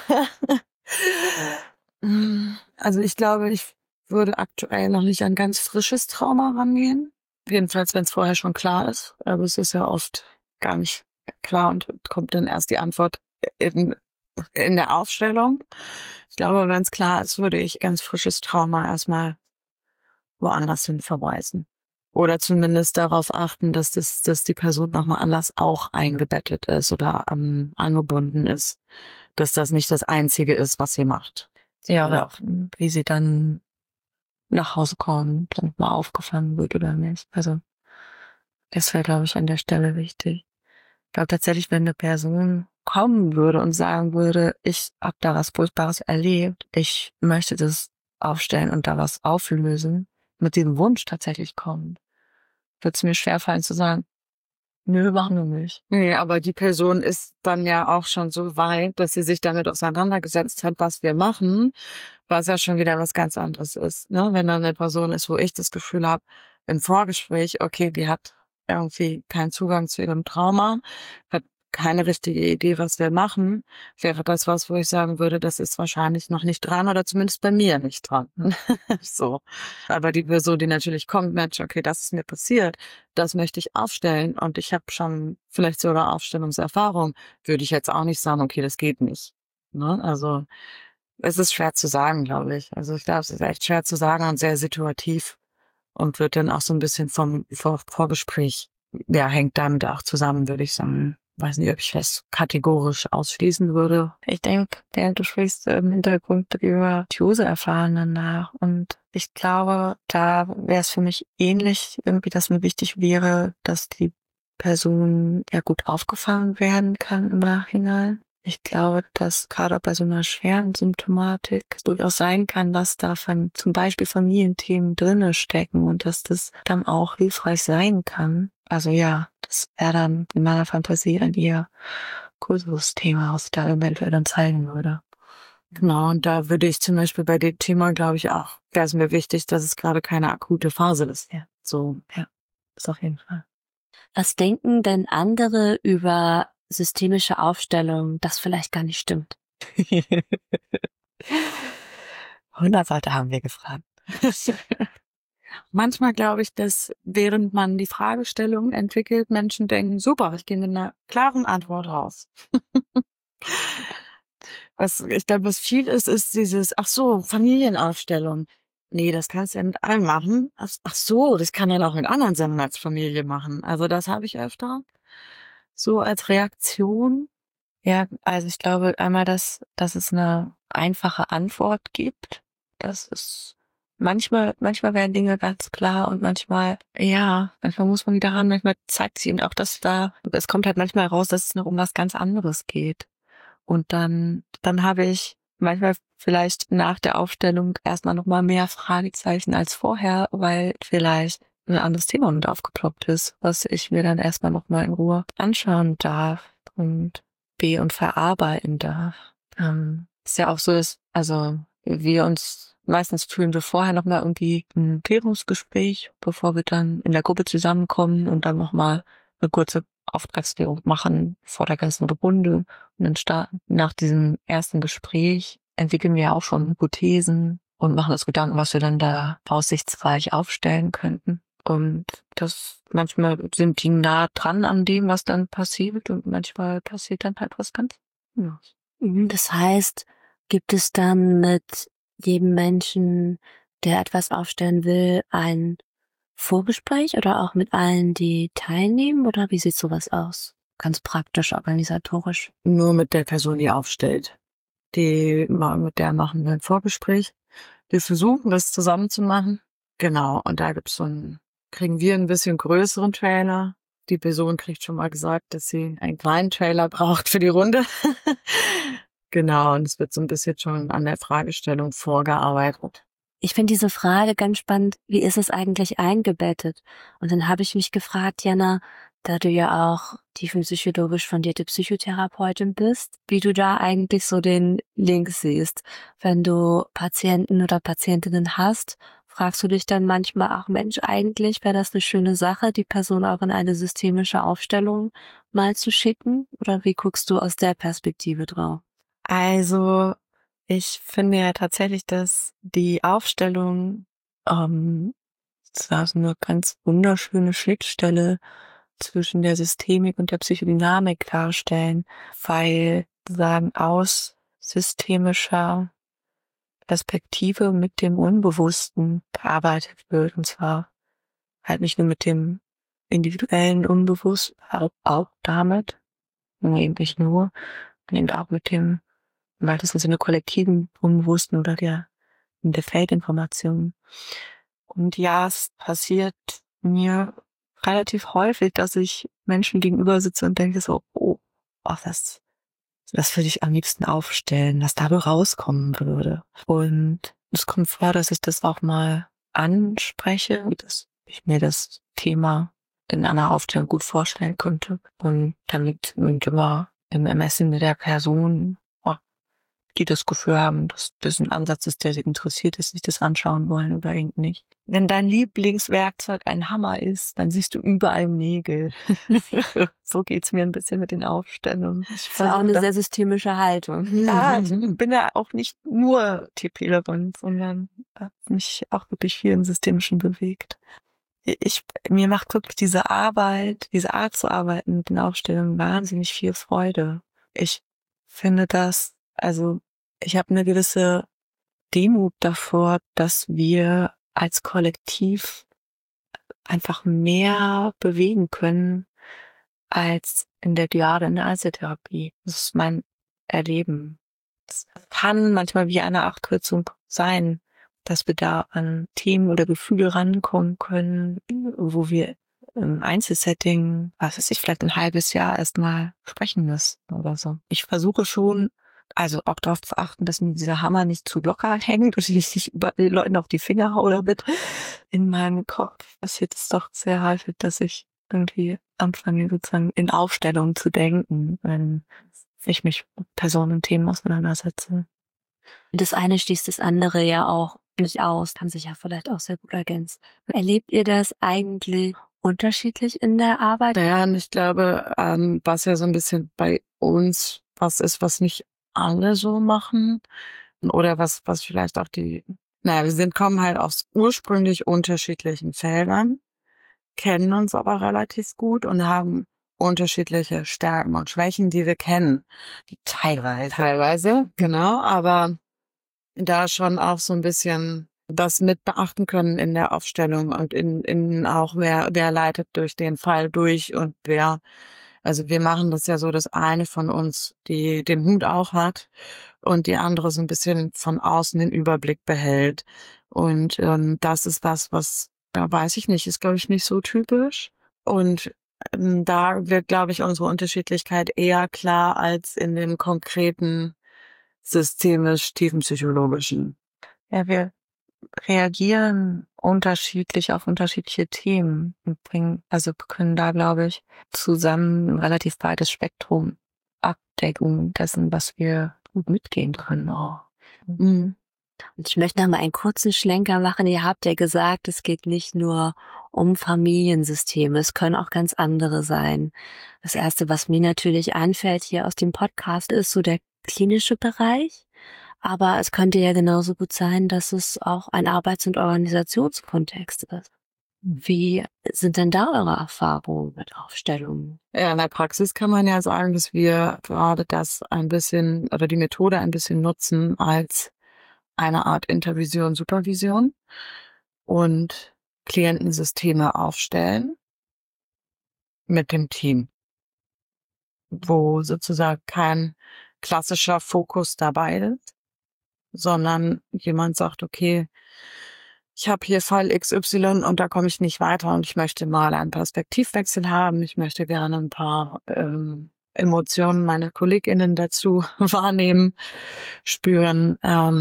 Also ich glaube, ich würde aktuell noch nicht an ganz frisches Trauma rangehen. Jedenfalls, wenn es vorher schon klar ist. Aber es ist ja oft gar nicht klar und kommt dann erst die Antwort in der Aufstellung. Ich glaube, wenn es klar ist, würde ich ganz frisches Trauma erstmal woanders hin verweisen. Oder zumindest darauf achten, dass die Person nochmal anders auch eingebettet ist oder angebunden ist. Dass das nicht das Einzige ist, was sie macht. Ja, oder auch, wie sie dann nach Hause kommt und mal aufgefangen wird oder nicht. Also das wäre, glaube ich, an der Stelle wichtig. Ich glaube tatsächlich, wenn eine Person kommen würde und sagen würde, ich habe da was Furchtbares erlebt, ich möchte das aufstellen und da was auflösen, mit diesem Wunsch tatsächlich kommt, wird es mir schwerfallen zu sagen, nö, machen wir nicht. Nee, aber die Person ist dann ja auch schon so weit, dass sie sich damit auseinandergesetzt hat, was wir machen, was ja schon wieder was ganz anderes ist. Ne? Wenn dann eine Person ist, wo ich das Gefühl habe, im Vorgespräch, okay, die hat irgendwie keinen Zugang zu ihrem Trauma, hat keine richtige Idee, was wir machen, wäre das was, wo ich sagen würde, das ist wahrscheinlich noch nicht dran oder zumindest bei mir nicht dran. So. Aber die Person, die natürlich kommt, Mensch, okay, das ist mir passiert, das möchte ich aufstellen und ich habe schon vielleicht sogar Aufstellungserfahrung, würde ich jetzt auch nicht sagen, okay, das geht nicht. Ne? Also es ist schwer zu sagen, glaube ich. Also ich glaube, es ist echt schwer zu sagen und sehr situativ und wird dann auch so ein bisschen vom Vorgespräch, ja, hängt damit auch zusammen, würde ich sagen. Weiß nicht, ob ich das kategorisch ausschließen würde. Ich denke, du sprichst im Hintergrund über die User-Erfahrenen nach. Und ich glaube, da wäre es für mich ähnlich, irgendwie, dass mir wichtig wäre, dass die Person ja gut aufgefangen werden kann im Nachhinein. Ich glaube, dass gerade bei so einer schweren Symptomatik es durchaus sein kann, dass da zum Beispiel Familienthemen drinne stecken und dass das dann auch hilfreich sein kann. Also ja, das wäre dann in meiner Fantasie ein eher größeres Thema, was ich da eventuell dann zeigen würde. Genau, und da würde ich zum Beispiel bei dem Thema, glaube ich, auch, wäre es mir wichtig, dass es gerade keine akute Phase ist. Ja. So. Ja, das auf jeden Fall. Was denken denn andere über systemische Aufstellung, das vielleicht gar nicht stimmt? 100 Leute haben wir gefragt. Manchmal glaube ich, dass während man die Fragestellung entwickelt, Menschen denken, super, ich gehe mit einer klaren Antwort raus. Ich glaube, was viel ist dieses, ach so, Familienaufstellung. Nee, das kannst du ja mit allem machen. Ach so, das kann er auch mit anderen Sachen als Familie machen. Also das habe ich öfter. So als Reaktion. Ja, also ich glaube einmal, dass es eine einfache Antwort gibt. Das ist manchmal werden Dinge ganz klar und manchmal muss man wieder ran, manchmal zeigt sich eben auch, dass es kommt halt manchmal raus, dass es noch um was ganz anderes geht. Und dann habe ich manchmal vielleicht nach der Aufstellung erstmal noch mal mehr Fragezeichen als vorher, weil vielleicht ein anderes Thema mit aufgeploppt ist, was ich mir dann erstmal noch mal in Ruhe anschauen darf und verarbeiten darf. Ist ja auch so, dass, also meistens führen wir vorher noch mal irgendwie ein Klärungsgespräch, bevor wir dann in der Gruppe zusammenkommen und dann noch mal eine kurze Auftragsklärung machen vor der ganzen Runde. Und dann starten nach diesem ersten Gespräch entwickeln wir auch schon Hypothesen und machen uns Gedanken, was wir dann da aussichtsreich aufstellen könnten. Und das manchmal sind die nah dran an dem, was dann passiert, und manchmal passiert dann halt was ganz anderes. Das heißt, gibt es dann mit jedem Menschen, der etwas aufstellen will, ein Vorgespräch oder auch mit allen, die teilnehmen, oder wie sieht sowas aus? Ganz praktisch, organisatorisch. Nur mit der Person, die aufstellt. Mit der machen wir ein Vorgespräch. Wir versuchen, das zusammen zu machen. Genau, und da kriegen wir ein bisschen größeren Trailer. Die Person kriegt schon mal gesagt, dass sie einen kleinen Trailer braucht für die Runde. Genau, und es wird so ein bisschen schon an der Fragestellung vorgearbeitet. Ich finde diese Frage ganz spannend, wie ist es eigentlich eingebettet? Und dann habe ich mich gefragt, Jana, da du ja auch tiefenpsychologisch fundierte Psychotherapeutin bist, wie du da eigentlich so den Link siehst. Wenn du Patienten oder Patientinnen hast, fragst du dich dann manchmal, ach Mensch, eigentlich wäre das eine schöne Sache, die Person auch in eine systemische Aufstellung mal zu schicken? Oder wie guckst du aus der Perspektive drauf? Also, ich finde ja tatsächlich, dass die Aufstellung so eine ganz wunderschöne Schnittstelle zwischen der Systemik und der Psychodynamik darstellen, weil sozusagen aus systemischer Perspektive mit dem Unbewussten gearbeitet wird. Und zwar halt nicht nur mit dem individuellen Unbewussten, auch damit, eben nicht nur, eben auch mit dem im weitesten Sinne kollektiven Unbewussten oder der Feldinformation. Und ja, es passiert mir relativ häufig, dass ich Menschen gegenüber sitze und denke so, das würde ich am liebsten aufstellen, was dabei rauskommen würde. Und es kommt vor, dass ich das auch mal anspreche, dass ich mir das Thema in einer Aufstellung gut vorstellen könnte. Und damit immer im Ermessen der Person, die das Gefühl haben, dass das ein Ansatz ist, der sie interessiert ist, sich das anschauen wollen oder eben nicht. Wenn dein Lieblingswerkzeug ein Hammer ist, dann siehst du überall Nägel. So geht's mir ein bisschen mit den Aufstellungen. Das ist auch eine sehr systemische Haltung. Ja, ich bin ja auch nicht nur TPlerin, sondern habe mich auch wirklich viel im Systemischen bewegt. Mir macht wirklich diese Art zu arbeiten mit den Aufstellungen wahnsinnig viel Freude. Ich finde das, also ich habe eine gewisse Demut davor, dass wir als Kollektiv einfach mehr bewegen können als in der Dyade in der Einzeltherapie. Das ist mein Erleben. Es kann manchmal wie eine Abkürzung sein, dass wir da an Themen oder Gefühle rankommen können, wo wir im Einzelsetting, was weiß ich, vielleicht ein halbes Jahr erstmal sprechen müssen oder so. Ich versuche schon, also auch darauf zu achten, dass mir dieser Hammer nicht zu locker hängt und ich nicht über den Leuten auf die Finger haue damit. In meinem Kopf passiert es doch sehr häufig, dass ich irgendwie anfange, sozusagen in Aufstellungen zu denken, wenn ich mich mit Personen und Themen auseinandersetze. Das eine schließt das andere ja auch nicht aus, kann sich ja vielleicht auch sehr gut ergänzen. Erlebt ihr das eigentlich unterschiedlich in der Arbeit? Ja, und ich glaube, was ja so ein bisschen bei uns was ist, was nicht alle so machen oder was vielleicht auch kommen halt aus ursprünglich unterschiedlichen Feldern, kennen uns aber relativ gut und haben unterschiedliche Stärken und Schwächen, die wir kennen. Die teilweise, genau, aber da schon auch so ein bisschen das mit beachten können in der Aufstellung und in auch wer leitet durch den Fall durch und also wir machen das ja so, dass eine von uns, die den Hut auch hat und die andere so ein bisschen von außen den Überblick behält. Und das ist was, ja, weiß ich nicht, ist glaube ich nicht so typisch. Und da wird, glaube ich, unsere Unterschiedlichkeit eher klar als in dem konkreten systemisch-tiefenpsychologischen. Ja, wir reagieren unterschiedlich auf unterschiedliche Themen und können da, glaube ich, zusammen ein relativ breites Spektrum abdecken dessen, was wir gut mitgehen können auch. Mhm. Und ich möchte noch mal einen kurzen Schlenker machen. Ihr habt ja gesagt, es geht nicht nur um Familiensysteme, es können auch ganz andere sein. Das Erste, was mir natürlich einfällt hier aus dem Podcast, ist so der klinische Bereich. Aber es könnte ja genauso gut sein, dass es auch ein Arbeits- und Organisationskontext ist. Wie sind denn da eure Erfahrungen mit Aufstellungen? Ja, in der Praxis kann man ja sagen, dass wir gerade das ein bisschen oder die Methode ein bisschen nutzen als eine Art Intervision, Supervision und Klientensysteme aufstellen mit dem Team, wo sozusagen kein klassischer Fokus dabei ist, sondern jemand sagt, okay, ich habe hier Fall XY und da komme ich nicht weiter und ich möchte mal einen Perspektivwechsel haben. Ich möchte gerne ein paar Emotionen meiner KollegInnen dazu wahrnehmen, spüren,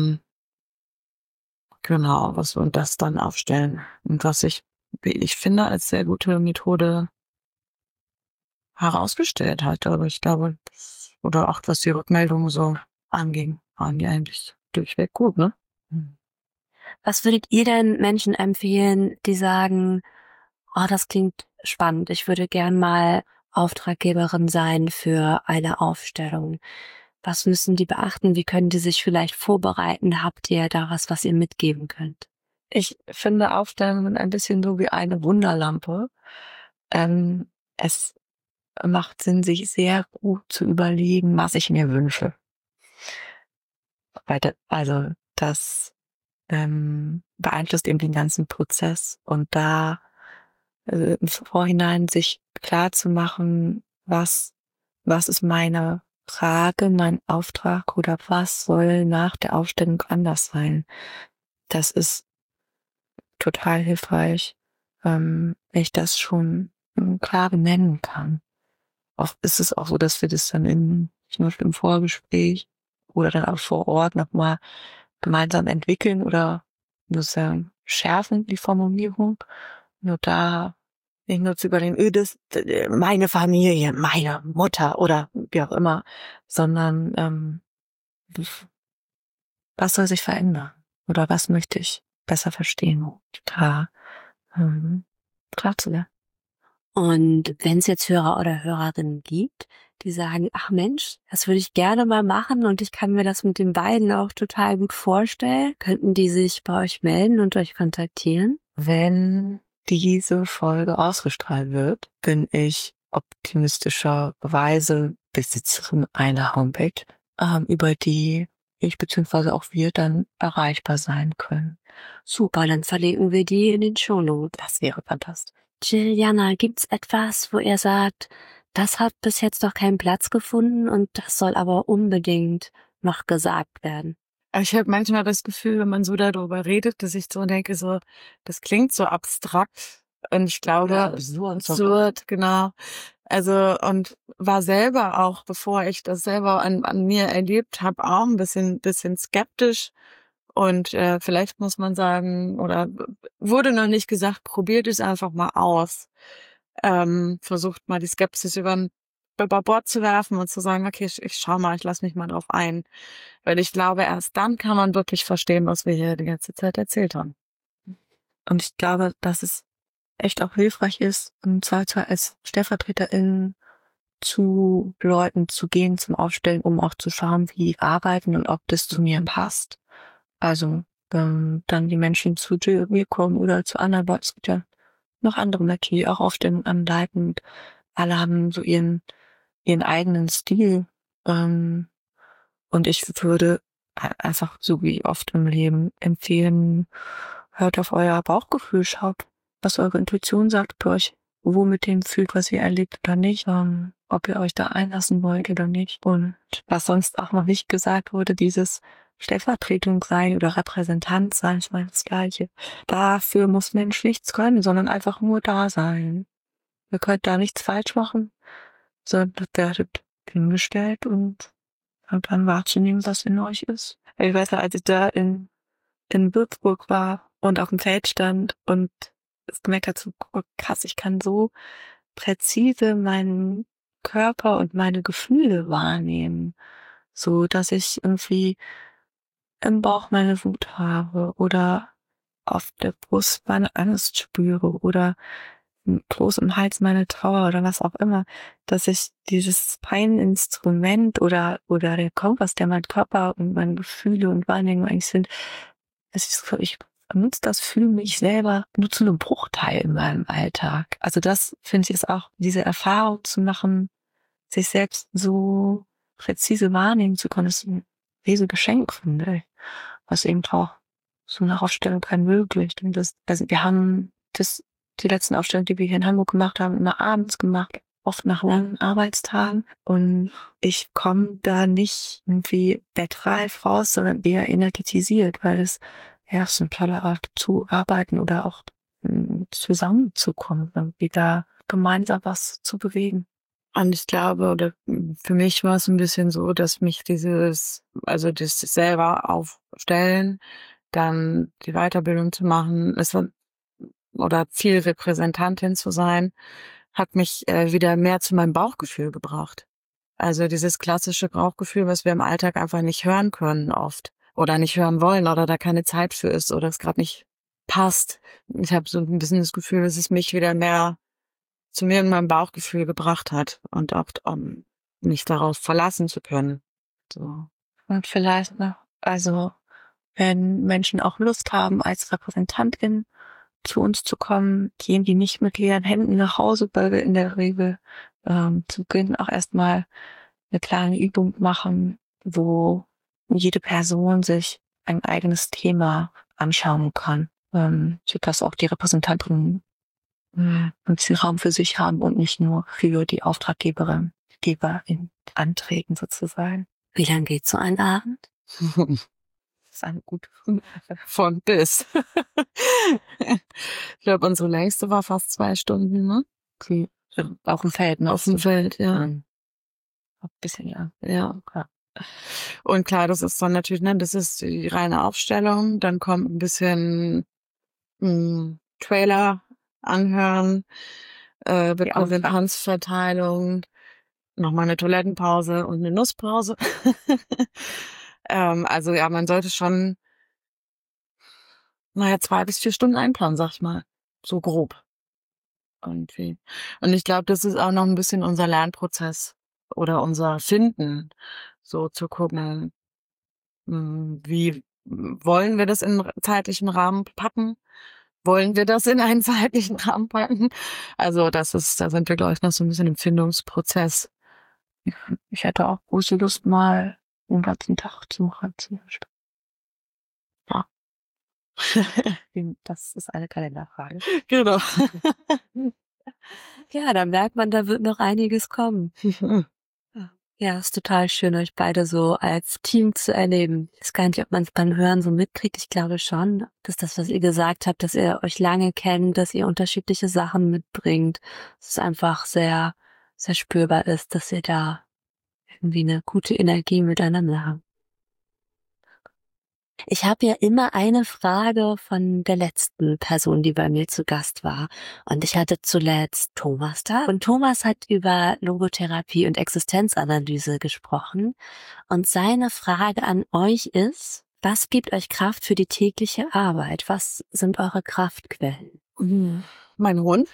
genau, und das dann aufstellen. Und was ich finde als sehr gute Methode herausgestellt hat. Aber ich glaube, oder auch was die Rückmeldung so anging, waren die eigentlich durchweg gut, ne? Was würdet ihr denn Menschen empfehlen, die sagen, oh, das klingt spannend, ich würde gern mal Auftraggeberin sein für eine Aufstellung? Was müssen die beachten? Wie können die sich vielleicht vorbereiten? Habt ihr da was ihr mitgeben könnt? Ich finde Aufstellungen ein bisschen so wie eine Wunderlampe. Es macht Sinn, sich sehr gut zu überlegen, was ich mir wünsche. Also das beeinflusst eben den ganzen Prozess. Und da im Vorhinein sich klar zu machen, was ist meine Frage, mein Auftrag oder was soll nach der Aufstellung anders sein. Das ist total hilfreich, wenn ich das schon klar benennen kann. Oft ist es auch so, dass wir das dann zum Beispiel im Vorgespräch oder dann auch vor Ort nochmal gemeinsam entwickeln oder das schärfen, die Formulierung. Nur da nicht nur zu überlegen, meine Familie, meine Mutter oder wie auch immer, sondern was soll sich verändern? Oder was möchte ich besser verstehen? Da klar zu werden. Und wenn es jetzt Hörer oder Hörerinnen gibt, die sagen, ach Mensch, das würde ich gerne mal machen und ich kann mir das mit den beiden auch total gut vorstellen, könnten die sich bei euch melden und euch kontaktieren? Wenn diese Folge ausgestrahlt wird, bin ich optimistischerweise Besitzerin einer Homepage, über die ich bzw. auch wir dann erreichbar sein können. Super, dann verlinken wir die in den Shownotes. Das wäre fantastisch. Juliana, gibt's etwas, wo ihr sagt, das hat bis jetzt noch keinen Platz gefunden und das soll aber unbedingt noch gesagt werden? Ich habe manchmal das Gefühl, wenn man so darüber redet, dass ich so denke, so, das klingt so abstrakt. Und ich glaube, absurd, genau. Also, und war selber auch, bevor ich das selber an mir erlebt habe, auch ein bisschen skeptisch. Und vielleicht muss man sagen, oder wurde noch nicht gesagt, probiert es einfach mal aus. Versucht mal die Skepsis über Bord zu werfen und zu sagen, okay, ich schau mal, ich lasse mich mal drauf ein. Weil ich glaube, erst dann kann man wirklich verstehen, was wir hier die ganze Zeit erzählt haben. Und ich glaube, dass es echt auch hilfreich ist, und zwar als Stellvertreterin zu Leuten zu gehen zum Aufstellen, um auch zu schauen, wie die arbeiten und ob das zu mir passt. Also dann die Menschen zu mir kommen oder zu anderen Leuten. Es gibt ja noch andere Menschen, die auch Aufstellungen anleiten. Und alle haben so ihren eigenen Stil. Und ich würde einfach, so wie oft im Leben, empfehlen, hört auf euer Bauchgefühl, schaut, was eure Intuition sagt, ob ihr euch wohl mit dem fühlt, was ihr erlebt oder nicht, ob ihr euch da einlassen wollt oder nicht. Und was sonst auch noch nicht gesagt wurde, dieses Stellvertretung sein oder Repräsentant sein, ich meine das Gleiche. Dafür muss Mensch nichts können, sondern einfach nur da sein. Ihr könnt da nichts falsch machen, sondern werdet hingestellt und dann wahrzunehmen, was in euch ist. Ich weiß ja, als ich da in Würzburg war und auf dem Feld stand und es gemerkt hat, so oh, krass, ich kann so präzise meinen Körper und meine Gefühle wahrnehmen, so dass ich irgendwie im Bauch meine Wut habe oder auf der Brust meine Angst spüre oder bloß im Hals meine Trauer oder was auch immer, dass ich dieses Peininstrument oder der Kompass, der mein Körper und meine Gefühle und Wahrnehmung eigentlich sind, ich nutze das für mich selber nur zu einem Bruchteil in meinem Alltag. Also das finde ich ist auch, diese Erfahrung zu machen, sich selbst so präzise wahrnehmen zu können, ist ein Riesengeschenk, finde ich. Was eben auch so eine Aufstellung kann möglich. Und also wir haben die letzten Aufstellungen, die wir hier in Hamburg gemacht haben, immer abends gemacht, oft nach langen Arbeitstagen. Und ich komme da nicht irgendwie bettreif raus, sondern eher energetisiert, weil es ja so eine tolle Art zu arbeiten oder auch zusammenzukommen, irgendwie da gemeinsam was zu bewegen. Und ich glaube, oder für mich war es ein bisschen so, dass mich das selber aufstellen, dann die Weiterbildung zu machen, oder viel Repräsentantin zu sein, hat mich wieder mehr zu meinem Bauchgefühl gebracht. Also dieses klassische Bauchgefühl, was wir im Alltag einfach nicht hören können oft oder nicht hören wollen oder da keine Zeit für ist oder es gerade nicht passt. Ich habe so ein bisschen das Gefühl, dass es mich wieder mehr zu mir und meinem Bauchgefühl gebracht hat und auch mich darauf verlassen zu können. So. Und vielleicht noch, also wenn Menschen auch Lust haben, als Repräsentantin zu uns zu kommen, gehen die nicht mit leeren Händen nach Hause, weil wir in der Regel zu Beginn auch erstmal eine kleine Übung machen, wo jede Person sich ein eigenes Thema anschauen kann, sodass auch die Repräsentantinnen einen Raum für sich haben und nicht nur für die Auftraggeberin in Anträgen sozusagen. Wie lang geht so ein Abend? Das ist eine gute Frage. Von bis. Ich glaube, unsere längste war fast 2 Stunden, ne? Okay. Auf dem Feld, ne? Auf dem Feld, ja. Ein bisschen, ja. Ja. Und klar, das ist dann natürlich, ne, das ist die reine Aufstellung. Dann kommt ein bisschen Trailer anhören, Tanzverteilung, nochmal eine Toilettenpause und eine Nusspause. Also ja, man sollte schon 2 bis 4 Stunden einplanen, sag ich mal. So grob. Irgendwie. Und ich glaube, das ist auch noch ein bisschen unser Lernprozess oder unser Finden, so zu gucken, wie wollen wir das in einen zeitlichen Rahmen packen? Wollen wir das in einen zeitlichen Rahmen packen? Also da sind wir, glaube ich, noch so ein bisschen im Findungsprozess. Ich hätte auch große Lust, mal den ganzen Tag zu machen, zum Beispiel. Ja. Das ist eine Kalenderfrage. Genau. Ja, da merkt man, da wird noch einiges kommen. Ja, ist total schön, euch beide so als Team zu erleben. Ich weiß gar nicht, ob man es beim Hören so mitkriegt. Ich glaube schon, dass das, was ihr gesagt habt, dass ihr euch lange kennt, dass ihr unterschiedliche Sachen mitbringt, dass es einfach sehr, sehr spürbar ist, dass ihr da irgendwie eine gute Energie miteinander habt. Ich habe ja immer eine Frage von der letzten Person, die bei mir zu Gast war. Und ich hatte zuletzt Thomas da. Und Thomas hat über Logotherapie und Existenzanalyse gesprochen. Und seine Frage an euch ist, was gibt euch Kraft für die tägliche Arbeit? Was sind eure Kraftquellen? Mein Hund.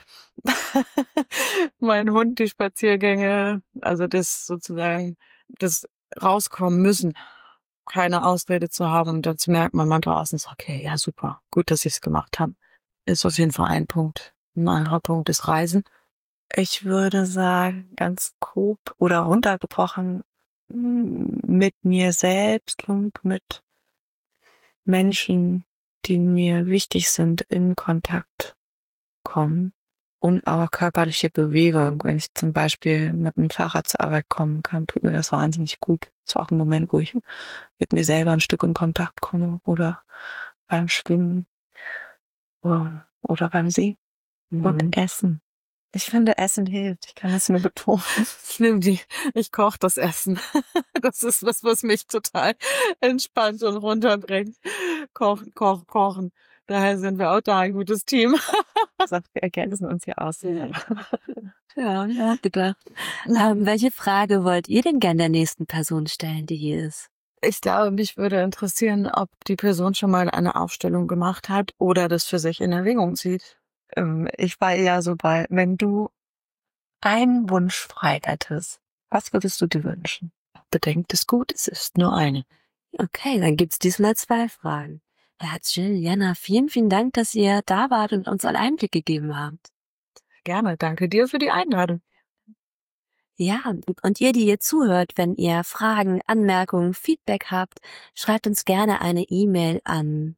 Mein Hund, die Spaziergänge, also das sozusagen, das rauskommen müssen. Keine Ausrede zu haben und dann zu merken, man draußen ist, okay, ja super, gut, dass ich es gemacht habe. Ist auf jeden Fall ein Punkt. Ein anderer Punkt ist Reisen. Ich würde sagen, ganz grob oder runtergebrochen, mit mir selbst und mit Menschen, die mir wichtig sind, in Kontakt kommen. Und auch körperliche Bewegung. Wenn ich zum Beispiel mit dem Fahrrad zur Arbeit kommen kann, tut mir das wahnsinnig gut. Das ist auch ein Moment, wo ich mit mir selber ein Stück in Kontakt komme. Oder beim Schwimmen. Oder beim Singen. Und Essen. Ich finde, Essen hilft. Ich kann das nur betonen. Ich koche das Essen. Das ist was mich total entspannt und runterbringt. Kochen. Daher sind wir auch da ein gutes Team. Wir ergänzen uns hier aus. Ja, gedacht. Welche Frage wollt ihr denn gerne der nächsten Person stellen, die hier ist? Ich glaube, mich würde interessieren, ob die Person schon mal eine Aufstellung gemacht hat oder das für sich in Erwägung zieht. Ich war eher so bei, wenn du einen Wunsch frei hättest, was würdest du dir wünschen? Bedenkt es gut, es ist nur eine. Okay, dann gibt's diesmal 2 Fragen. Ja, Jill, Jana, vielen, vielen Dank, dass ihr da wart und uns einen Einblick gegeben habt. Gerne, danke dir für die Einladung. Ja, und ihr, die ihr zuhört, wenn ihr Fragen, Anmerkungen, Feedback habt, schreibt uns gerne eine E-Mail an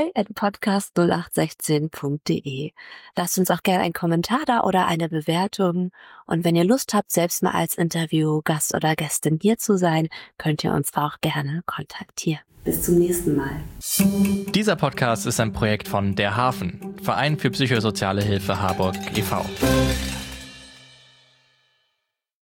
ahoi@podcast0816.de. Lasst uns auch gerne einen Kommentar da oder eine Bewertung. Und wenn ihr Lust habt, selbst mal als Interviewgast oder Gästin hier zu sein, könnt ihr uns auch gerne kontaktieren. Bis zum nächsten Mal. Dieser Podcast ist ein Projekt von Der Hafen, Verein für psychosoziale Hilfe Harburg e.V.